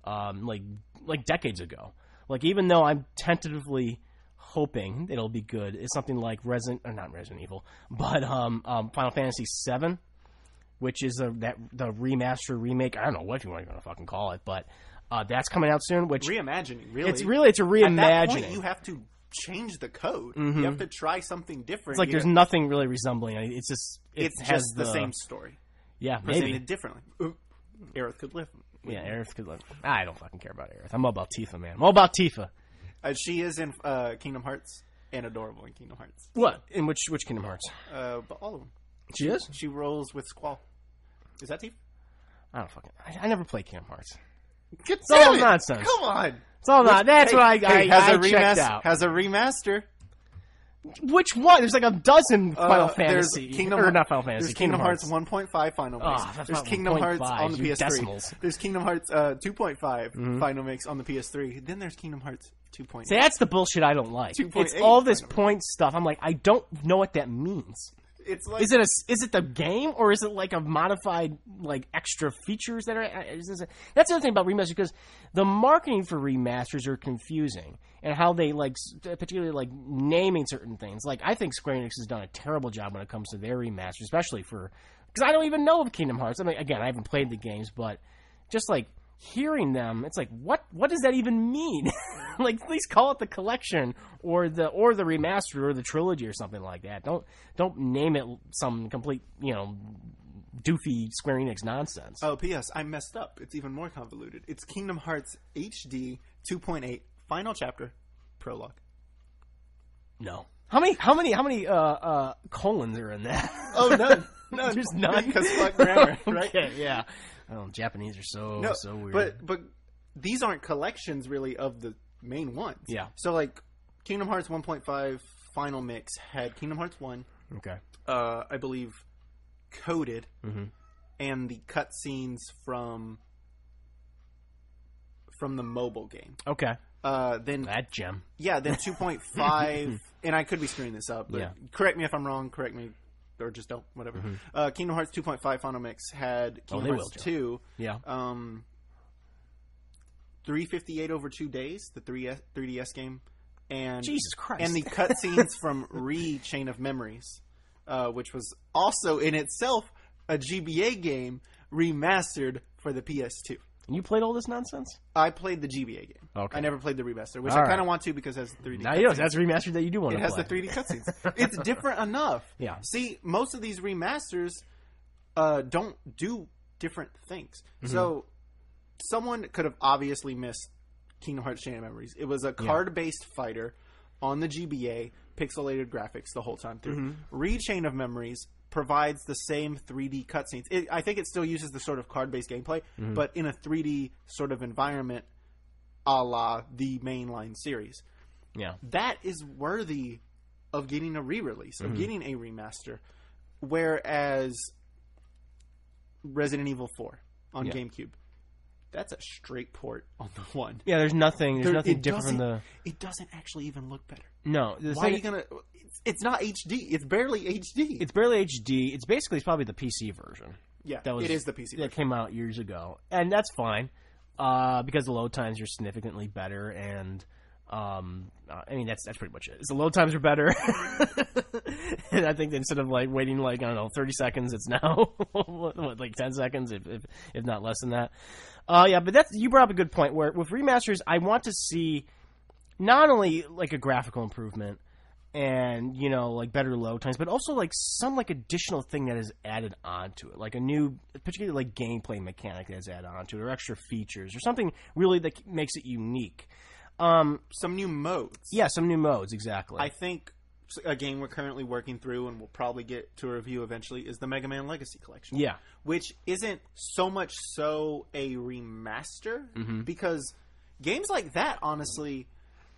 decades ago. Like, even though I'm tentatively hoping it'll be good, it's something like not Resident Evil, but Final Fantasy VII, which is the remaster remake. I don't know what you want to fucking call it, but that's coming out soon. Which reimagining, really, it's a reimagining. At that point, you have to change the code. You have to try something different. It's like there's nothing really resembling it. It's just the same story. Yeah, presented maybe differently. Aerith could live. Yeah, Aerith could live. I don't fucking care about Aerith. I'm all about Tifa, man. I'm all about Tifa. She is in Kingdom Hearts and adorable in Kingdom Hearts. What? In which Kingdom Hearts? But all of them. She is? She rolls with Squall. Is that Tifa? I don't fucking... I never played Kingdom Hearts. It's all nonsense. Come on. It's all not. That's what I checked out. Has a remaster. Which one? There's like a dozen Final Fantasy. Not Final Fantasy. There's Kingdom Hearts 1.5 Final Mix. There's Kingdom Hearts on the PS3. Decimals. There's Kingdom Hearts 2.5 Final Mix on the PS3. Then there's Kingdom Hearts 2.8. See, that's the bullshit I don't like. It's all this point stuff. I'm like, I don't know what that means. It's like, is it the game, or is it like a modified extra features that are? That's the other thing about remasters, because the marketing for remasters are confusing, and how they particularly naming certain things. Like, I think Square Enix has done a terrible job when it comes to their remasters, especially because I don't even know of Kingdom Hearts. I mean, again, I haven't played the games, but just hearing them, it's like, what does that even mean? At least call it the collection or the remaster or the trilogy or something like that. Don't name it some complete, doofy Square Enix nonsense. Oh, P.S. I messed up. It's even more convoluted. It's Kingdom Hearts HD 2.8 Final Chapter Prologue. No. How many colons are in that? Oh, none. There's none. Because fuck grammar, right? Okay, yeah. Oh, Japanese are so weird. But these aren't collections really of the main ones. Yeah. So Kingdom Hearts 1.5 Final Mix had Kingdom Hearts 1. Okay. I believe Coded, and the cutscenes from from the mobile game. Okay. Then that gem. Yeah, then 2.5, and I could be screwing this up, but correct me if I'm wrong, correct me, or just don't, whatever. Kingdom Hearts 2.5 Final Mix had Kingdom Hearts 2. Yeah. 358 over 2 days, the 3DS game. And Jesus Christ. And the cutscenes from Chain of Memories, which was also in itself a GBA game remastered for the PS2. And you played all this nonsense? I played the GBA game. Okay. I never played the remaster, which all I kind of want to because it has 3D now cutscenes. you know that's remastered that you do want to play. It has the 3D cutscenes. It's different enough. Yeah. See, most of these remasters don't do different things. So someone could have obviously missed Kingdom Hearts Chain of Memories. It was a card-based fighter on the GBA, pixelated graphics the whole time through. Chain of Memories provides the same 3D cutscenes. I think it still uses the sort of card-based gameplay, but in a 3D sort of environment a la the mainline series. Yeah. That is worthy of getting a re-release, of getting a remaster. Whereas Resident Evil 4 on GameCube, that's a straight port on the one. Yeah, there's nothing different from the... It doesn't actually even look better. No. Why are you going to... It's not HD. It's barely HD. It's barely HD. It's probably the PC version. Yeah, it is the PC version. That came out years ago. And that's fine, because the load times are significantly better, and... I mean, that's pretty much it. The load times are better. And I think instead of like waiting 30 seconds, it's now like 10 seconds, if not less than that. But you brought up a good point where with remasters, I want to see not only like a graphical improvement and, like better load times, but also like some like additional thing that is added onto it, like a new, particularly like gameplay mechanic that is added onto it, or extra features, or something really that makes it unique. Some new modes. Yeah, some new modes, exactly. I think a game we're currently working through, and we'll probably get to a review eventually, is the Mega Man Legacy Collection. Yeah. Which isn't so much so a remaster, because games like that, honestly,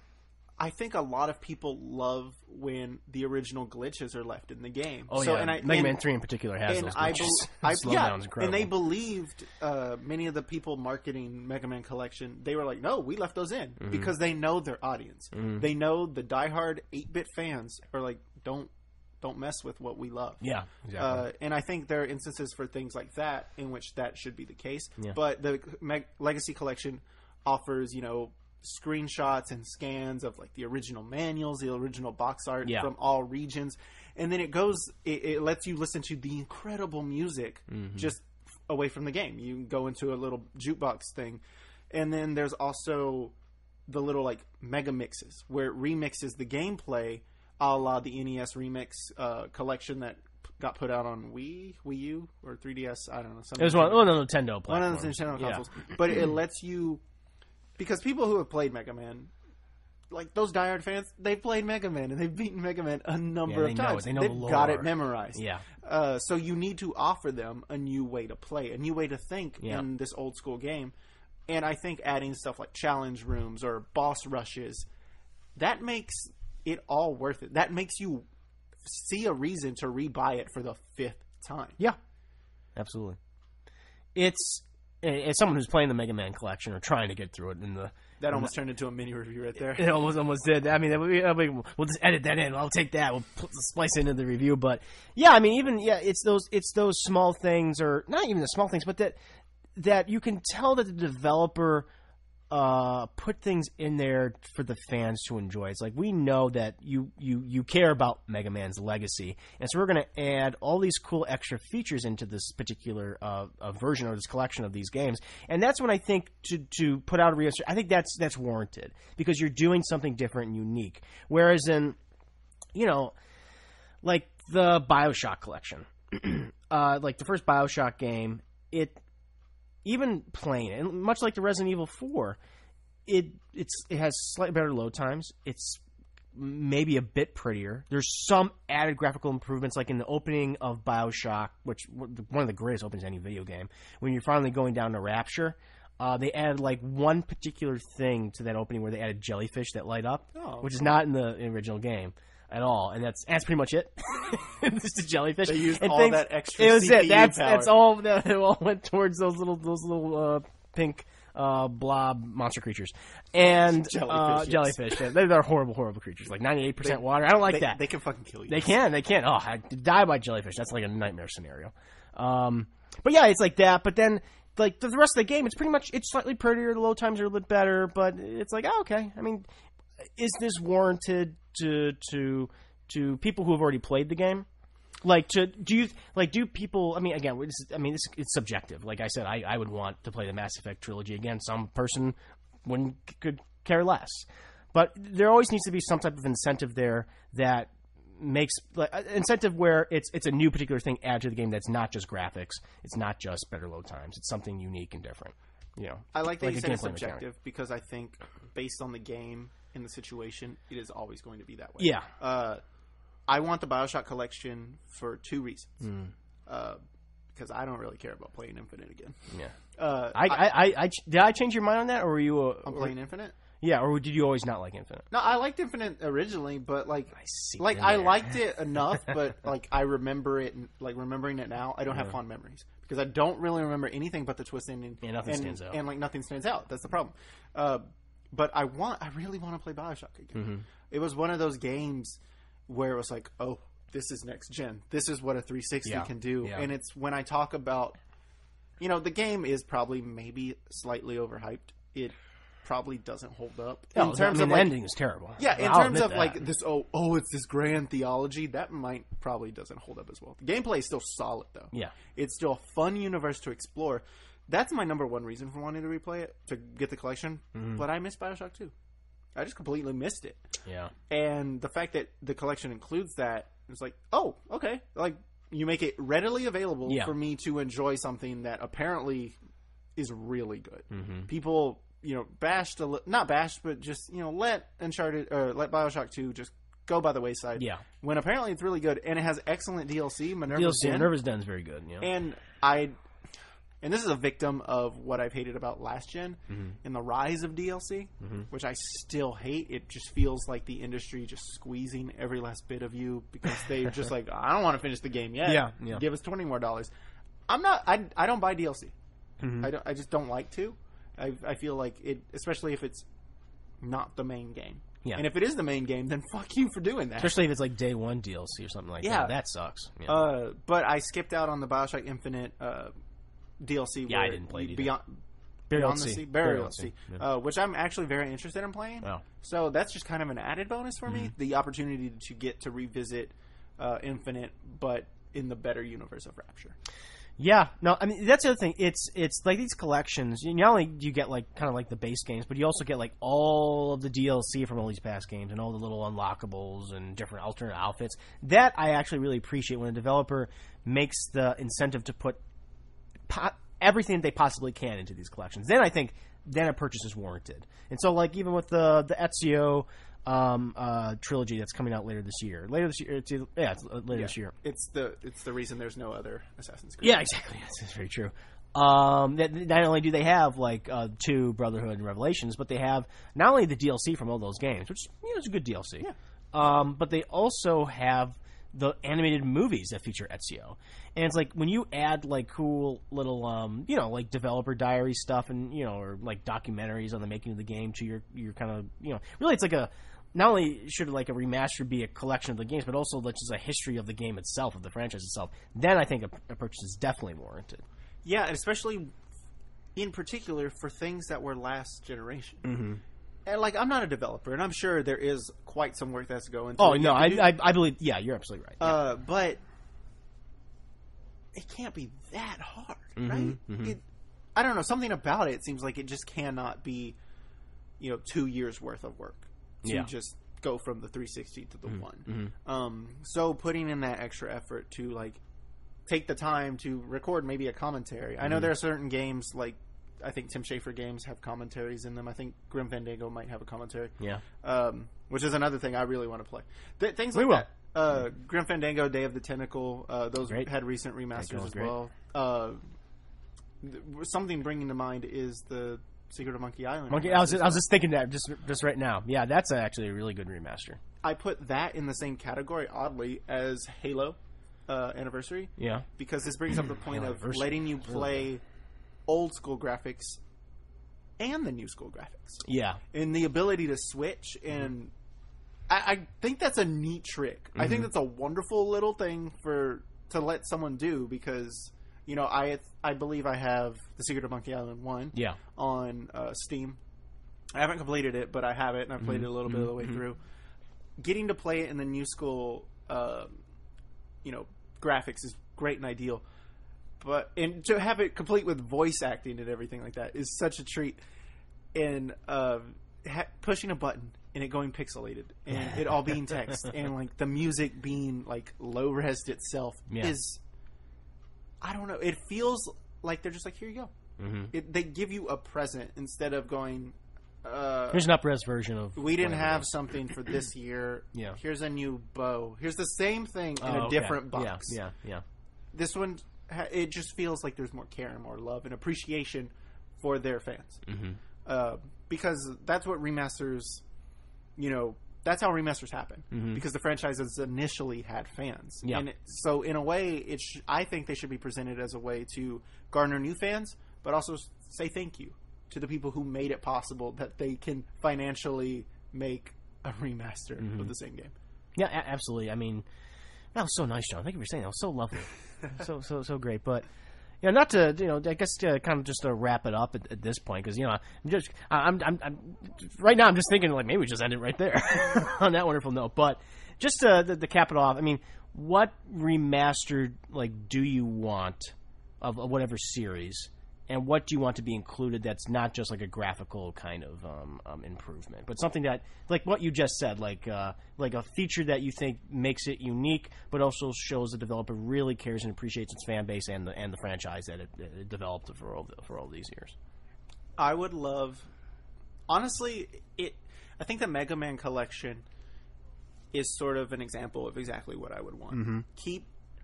I think a lot of people love when the original glitches are left in the game. Oh, yeah. Mega Man 3 in particular has those glitches. Slowdown's incredible. And they believed, many of the people marketing Mega Man Collection, they were like, no, we left those in. Because they know their audience. They know the diehard 8-bit fans are like, don't mess with what we love. Yeah, exactly. And I think there are instances for things like that in which that should be the case. Yeah. But the Legacy Collection offers, screenshots and scans of like the original manuals, the original box art from all regions, and then it lets you listen to the incredible music just away from the game. You can go into a little jukebox thing, and then there's also the little like mega mixes where it remixes the gameplay, a la the NES remix collection that got put out on Wii U or 3DS. I don't know. It was one of the Nintendo platforms. One of the Nintendo consoles, but it lets you. Because people who have played Mega Man, like those diehard fans, they've played Mega Man and they've beaten Mega Man a number of times. They know they've the lore. got it memorized. Yeah. So you need to offer them a new way to play, a new way to think in this old school game. And I think adding stuff like challenge rooms or boss rushes, that makes it all worth it. That makes you see a reason to rebuy it for the 5th time. Yeah. Absolutely. It's... As someone who's playing the Mega Man collection or trying to get through it, that almost turned into a mini review right there. It almost did. I mean, we'll just edit that in. I'll take that. We'll splice it into the review. But yeah, I mean, it's those small things, or not even the small things, but that you can tell that the developer put things in there for the fans to enjoy. It's like, we know that you care about Mega Man's legacy, and so we're going to add all these cool extra features into this particular version or this collection of these games. And that's when I think to put out a remaster, I think that's warranted, because you're doing something different and unique. Whereas in, like the BioShock collection, like the first BioShock game, even playing it, and much like the Resident Evil 4, it has slightly better load times. It's maybe a bit prettier. There's some added graphical improvements, like in the opening of BioShock, which one of the greatest openings in any video game. When you're finally going down to Rapture, they added like one particular thing to that opening where they added jellyfish that light up, which is not in the original game at all, and that's pretty much it. Just the jellyfish. They used and all that extra. It was CPU it. That's power. all. It all went towards those little pink blob monster creatures. And jellyfish. Yeah. They're horrible, horrible creatures. Like 98% water. I don't like that. They can fucking kill you. They can. Oh, I die by jellyfish. That's like a nightmare scenario. But yeah, it's like that. But then, like the rest of the game, it's slightly prettier. The load times are a little bit better. But it's like, oh, okay. I mean, is this warranted to people who have already played the game? Like, do people? I mean, again, it's subjective. Like I said, I would want to play the Mass Effect trilogy again. Some person could care less, but there always needs to be some type of incentive there that makes incentive where it's a new particular thing added to the game that's not just graphics, it's not just better load times, it's something unique and different. You know, I like that you said it's subjective because I think based on the game and the situation, it is always going to be that way. Yeah. I want the BioShock collection for two reasons. Because I don't really care about playing Infinite again. Yeah. Did I change your mind on that, or were you? I'm playing Infinite. Yeah, or did you always not like Infinite? No, I liked Infinite originally, but I liked it enough, but like I remember it, like remembering it now, I don't have fond memories because I don't really remember anything but the twist ending. Yeah, nothing stands out, and like nothing stands out. That's the problem. But I really want to play BioShock again. Mm-hmm. It was one of those games where it was like, oh, this is next gen. This is what a 360 can do. Yeah. And it's when I talk about, the game is probably maybe slightly overhyped. It probably doesn't hold up. In terms of the ending is terrible. Yeah, in terms of like this, it's this grand theology, that probably doesn't hold up as well. The gameplay is still solid though. Yeah. It's still a fun universe to explore. That's my number one reason for wanting to replay it, to get the collection. Mm-hmm. But I missed BioShock 2. I just completely missed it. Yeah. And the fact that the collection includes that, it's like, oh, okay. Like, you make it readily available for me to enjoy something that apparently is really good. Mm-hmm. People, not bashed, but just, let Uncharted, or let BioShock 2 just go by the wayside. Yeah. When apparently it's really good. And it has excellent DLC. Minerva's Den is very good. Yeah. And this is a victim of what I've hated about last gen and the rise of DLC, which I still hate. It just feels like the industry just squeezing every last bit of you because they're just like, I don't want to finish the game yet. Yeah. Give us $20 more. I don't buy DLC. I just don't like to. I feel like it, especially if it's not the main game. Yeah. And if it is the main game, then fuck you for doing that. Especially if it's like day one DLC or something like that. That sucks. Yeah. But I skipped out on the BioShock Infinite DLC. Yeah, I didn't play it either. Beyond the Sea. Burial at Sea. Which I'm actually very interested in playing. Oh. So that's just kind of an added bonus for me. The opportunity to get to revisit Infinite, but in the better universe of Rapture. Yeah, no, I mean that's the other thing. It's like these collections. Not only do you get like kind of like the base games, but you also get like all of the DLC from all these past games and all the little unlockables and different alternate outfits. That I actually really appreciate when a developer makes the incentive to put everything they possibly can into these collections. Then I think a purchase is warranted. And so like even with the Ezio trilogy that's coming out later this year. This year. It's the reason there's no other Assassin's Creed. Yeah, exactly. That's very true. Not only do they have like 2 Brotherhood and Revelations, but they have not only the DLC from all those games, which is a good DLC. Yeah. But they also have the animated movies that feature Ezio. And it's like when you add like cool little like developer diary stuff and or like documentaries on the making of the game to your kind of really it's like not only should like a remaster be a collection of the games, but also like just a history of the game itself, of the franchise itself. Then I think a purchase is definitely warranted. Yeah, and especially in particular for things that were last generation. Mm-hmm. And like I'm not a developer, and I'm sure there is quite some work that's going into. Oh no, I believe. Yeah, you're absolutely right. Yeah. But it can't be that hard, right? Mm-hmm. I don't know. Something about it seems like it just cannot be, 2 years worth of work to just go from the 360 to the one. Mm-hmm. So putting in that extra effort to like take the time to record maybe a commentary. I know there are certain games like I think Tim Schafer games have commentaries in them. I think Grim Fandango might have a commentary. Yeah. Which is another thing I really want to play. Things like that. Grim Fandango, Day of the Tentacle, those had recent remasters as well. Something bringing to mind is the Secret of Monkey Island. I was just thinking that just right now. Yeah, that's actually a really good remaster. I put that in the same category, oddly, as Halo Anniversary. Yeah. Because this brings up the point of letting you play old school graphics and the new school graphics. Yeah. And the ability to switch. And I think that's a neat trick. I think that's a wonderful little thing to let someone do, because, you know, I believe I have The Secret of Monkey Island 1 on Steam. I haven't completed it, but I have it, and I've played it a little bit of the way through. Getting to play it in the new school, you know, graphics is great and ideal. And to have it complete with voice acting and everything like that is such a treat. And pushing a button and it going pixelated and it all being text and like the music being like low resed itself is, I don't know. It feels like they're just like, here you go. They give you a present instead of going, here's an up-res version of. We didn't have something for this year. Here's a new bow. Here's the same thing in a different box. Yeah. This one, it just feels like there's more care and more love and appreciation for their fans. Because that's what remasters, you know, that's how remasters happen. Because the franchises initially had fans. And so in a way, I think they should be presented as a way to garner new fans, but also say thank you to the people who made it possible that they can financially make a remaster of the same game. Yeah, absolutely. I mean, that was so nice, John. Thank you for saying that. It was so lovely. so great. But, you know, not to, you know, I guess kind of just to wrap it up at this point, because, you know, I'm right now I'm just thinking, like, maybe we just end it right there on that wonderful note. But just to cap it off, I mean, what remastered, like, do you want of whatever series? And what do you want to be included that's not just like a graphical kind of improvement, but something that, like what you just said, like a feature that you think makes it unique, but also shows the developer really cares and appreciates its fan base and the franchise that it developed for all these years. I would love, honestly, I think the Mega Man collection is sort of an example of exactly what I would want. Keep,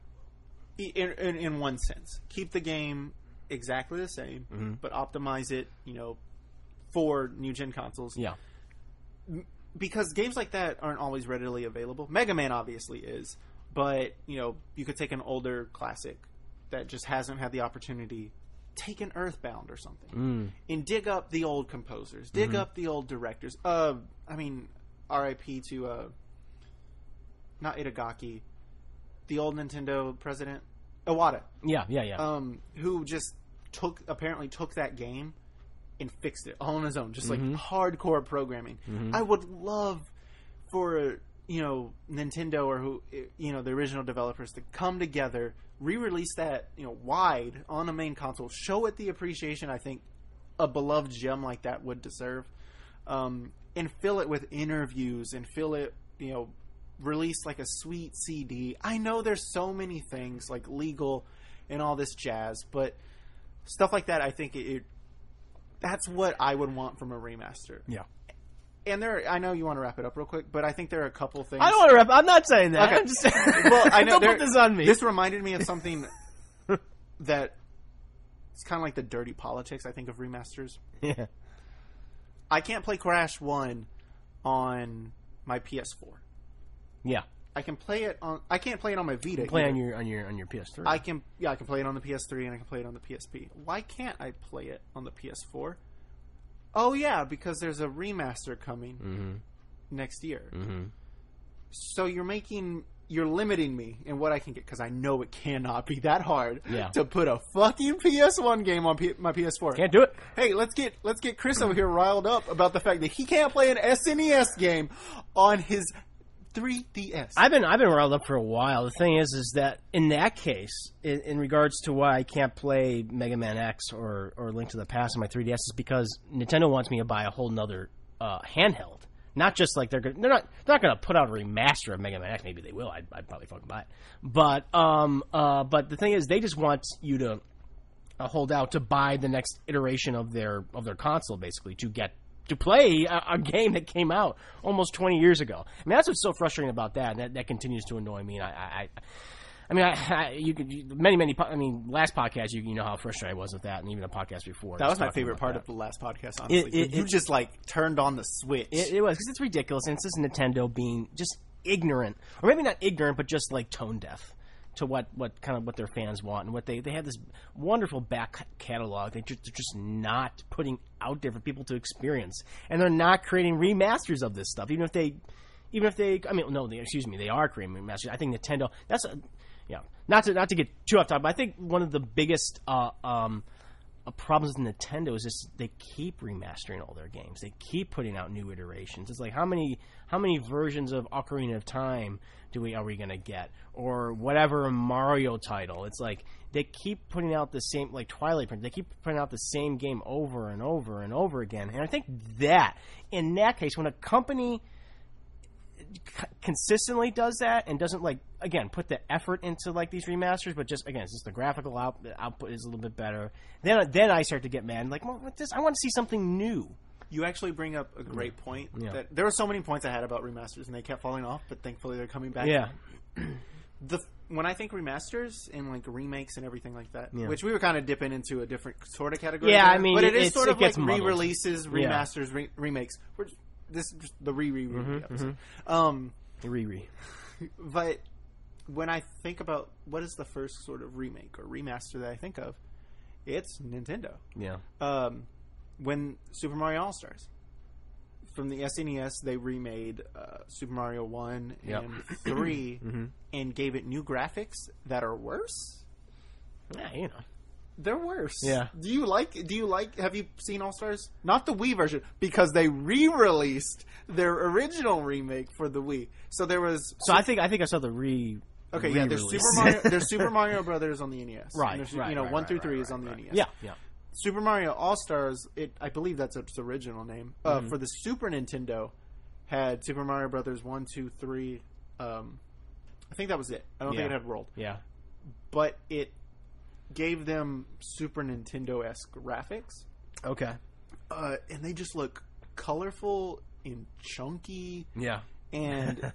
in one sense, keep the game exactly the same, but optimize it, you know, for new gen consoles. Yeah, because games like that aren't always readily available. Mega Man obviously is, but you know, you could take an older classic that just hasn't had the opportunity. Take an Earthbound or something, and dig up the old composers, dig up the old directors. I mean, R.I.P. to not Itagaki, the old Nintendo president. Iwata. Yeah. Who just apparently took that game and fixed it all on his own, just like hardcore programming. I would love for, you know, Nintendo or who, you know, the original developers to come together, re-release that, you know, wide on a main console, show it the appreciation I think a beloved gem like that would deserve, and fill it with interviews and fill it, you know, release like a sweet CD. I know there's so many things like legal and all this jazz, but stuff like that, I think that's what I would want from a remaster. Yeah. And I know you want to wrap it up real quick, but I think there are a couple things. I don't want to wrap. I'm not saying that. Okay. I'm just well, I know. Don't put this on me. This reminded me of something that it's kind of like the dirty politics, I think, of remasters. Yeah. I can't play Crash 1 on my PS4. Yeah, I can play it on. I can't play it on my Vita. You can play on your PS3. I can play it on the PS3 and I can play it on the PSP. Why can't I play it on the PS4? Oh yeah, because there's a remaster coming next year. So you're limiting me in what I can get, because I know it cannot be that hard to put a fucking PS1 game on my PS4. Can't do it. Hey, let's get Chris over here riled up about the fact that he can't play an SNES game on his 3DS. I've been riled up for a while. The thing is that in that case, in regards to why I can't play Mega Man X or Link to the Past on my 3DS, is because Nintendo wants me to buy a whole nother handheld. Not just like they're not going to put out a remaster of Mega Man X. Maybe they will. I'd probably fucking buy it. But the thing is, they just want you to hold out to buy the next iteration of their console, basically, to play a game that came out almost 20 years ago. I mean, that's what's so frustrating about that. That continues to annoy me. Last podcast, you know how frustrated I was with that, and even a podcast before. That was my favorite part of the last podcast, honestly. You just, like, turned on the switch. It was, because it's ridiculous, and it's just Nintendo being just ignorant. Or maybe not ignorant, but just, like, tone deaf. to what their fans want, and what they have this wonderful back catalog. They're just not putting out there for people to experience, and they're not creating remasters of this stuff. Even if they, they are creating remasters. I think Nintendo. Not to get too off topic, but I think one of the biggest problems with Nintendo is just they keep remastering all their games. They keep putting out new iterations. It's like how many versions of Ocarina of Time are we gonna get, or whatever Mario title? It's like they keep putting out the same, like Twilight Princess. They keep putting out the same game over and over and over again. And I think that in that case, when a company consistently does that and doesn't put the effort into these remasters, but just the graphical output is a little bit better, then I start to get mad. Like, well, with this, I want to see something new. You actually bring up a great point. Yeah. That there were so many points I had about remasters, and they kept falling off, but thankfully they're coming back. Yeah. When I think remasters and remakes and everything like that, which we were kind of dipping into a different sort of category. Yeah, there, I mean, but it is sort of like muddled. re-releases, remasters, remakes. This is just the episode. Re. But when I think about what is the first sort of remake or remaster that I think of, it's Nintendo. Yeah. When Super Mario All-Stars. From the SNES, they remade Super Mario 1 and 3 and gave it new graphics that are worse. Yeah, They're worse. Yeah. Do you like have you seen All-Stars? Not the Wii version, because they re-released their original remake for the Wii. So there was I think I saw the Okay, yeah, there's Super Mario Brothers on the NES. Right. 1 through 3 is on the NES. Yeah. Super Mario All-Stars, I believe that's its original name. For the Super Nintendo, had Super Mario Brothers 1, 2, 3. I think that was it. I don't think it had World. Yeah. But it gave them Super Nintendo-esque graphics. Okay. And they just look colorful and chunky. Yeah. And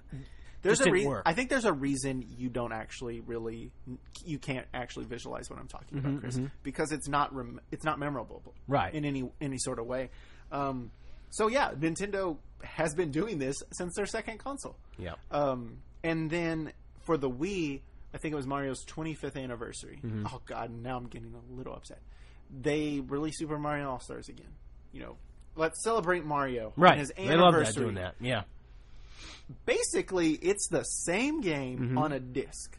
I think there's a reason you don't actually you can't actually visualize what I'm talking about, Chris, because it's not memorable, right, in any sort of way. So yeah, Nintendo has been doing this since their second console. Yeah. And then for the Wii, I think it was Mario's 25th anniversary. Oh God, now I'm getting a little upset. They released Super Mario All-Stars again. Let's celebrate Mario. Right. On his anniversary. They love that, doing that. Yeah. Basically, it's the same game on a disc.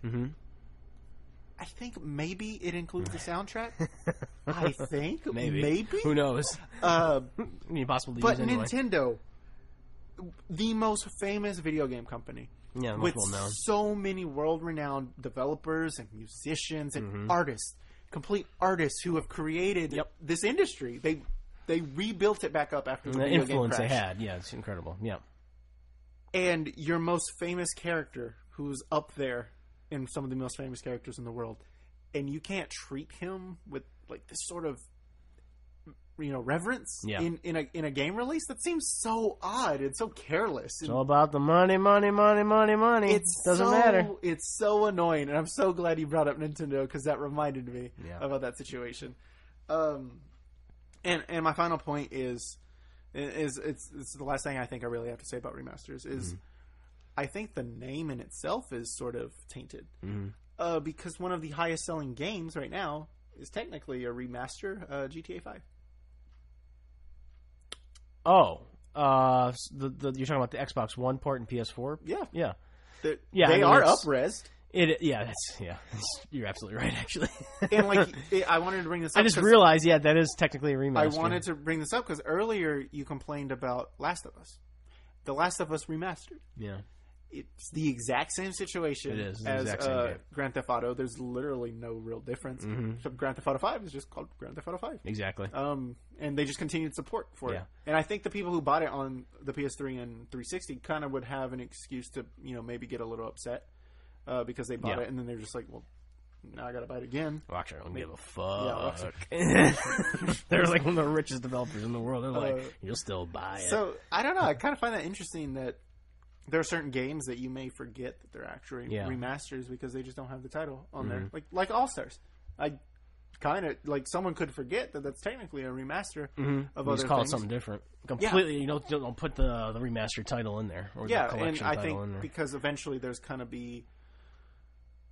I think maybe it includes the soundtrack. I think maybe. Who knows? Impossible to use anyway. But Nintendo, the most famous video game company, with so many world-renowned developers and musicians and artists, complete artists who have created this industry. They rebuilt it back up after the video influence game crash. They had. Yeah, it's incredible. Yeah. And your most famous character, who's up there in some of the most famous characters in the world, and you can't treat him with this sort of reverence in a game release. That seems so odd and so careless. It's all about the money. It doesn't matter. It's so annoying, and I'm so glad you brought up Nintendo, because that reminded me about that situation. And my final point is it's the last thing I think I really have to say about remasters is I think the name in itself is sort of tainted because one of the highest selling games right now is technically a remaster, GTA 5. Oh, you're talking about the Xbox One port and PS4? Yeah. They are up-resed. You're absolutely right, actually. And I wanted to bring this up. I just realized, that is technically a remaster. I wanted to bring this up because earlier you complained about Last of Us. The Last of Us remastered. Yeah. It's the exact same situation it is. as Grand Theft Auto. There's literally no real difference. So Grand Theft Auto 5 is just called Grand Theft Auto 5. Exactly. And they just continued support for it. And I think the people who bought it on the PS3 and 360 kind of would have an excuse to, maybe get a little upset. Because they bought it, and then they're just like, well, now I gotta buy it again. Well, actually, I don't give a fuck. Yeah, they're like one of the richest developers in the world. They're like, you'll still buy it. So, I don't know. I kind of find that interesting that there are certain games that you may forget that they're actually remasters because they just don't have the title on there. Like All-Stars. I kind of, someone could forget that that's technically a remaster of other just call things. it something different. Completely, you don't put the remaster title in there. Or the collection and I title think in there. because eventually there's going to be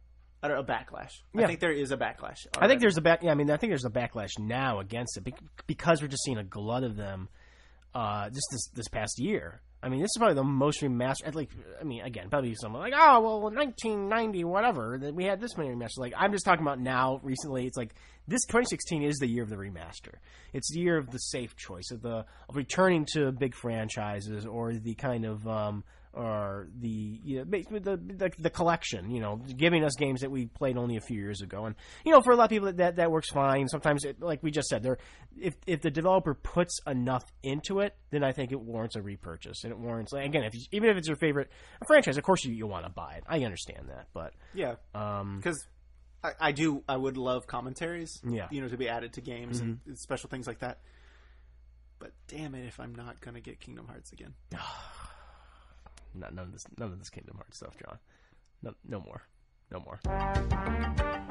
I don't know, backlash. Yeah. I think there is a backlash. I think there's a I think there's a backlash now against it because we're just seeing a glut of them just this past year. I mean, this is probably the most remastered. Like, I mean, again, probably someone like, oh, well, 1990, whatever. That we had this many remasters. Like, I'm just talking about now. Recently, it's like this 2016 is the year of the remaster. It's the year of the safe choice of returning to big franchises or the kind of or the collection. You know, giving us games that we played only a few years ago. And you know, for a lot of people, that works fine. Sometimes, like we just said, if the developer puts enough into it, then I think it warrants a repurchase. And it warrants, like, again, even if it's your favorite franchise, of course you want to buy it. I understand that, but yeah, because I would love commentaries, you know, to be added to games and special things like that. But damn it, if I'm not gonna get Kingdom Hearts again. None of this Kingdom Hearts stuff, John. No more.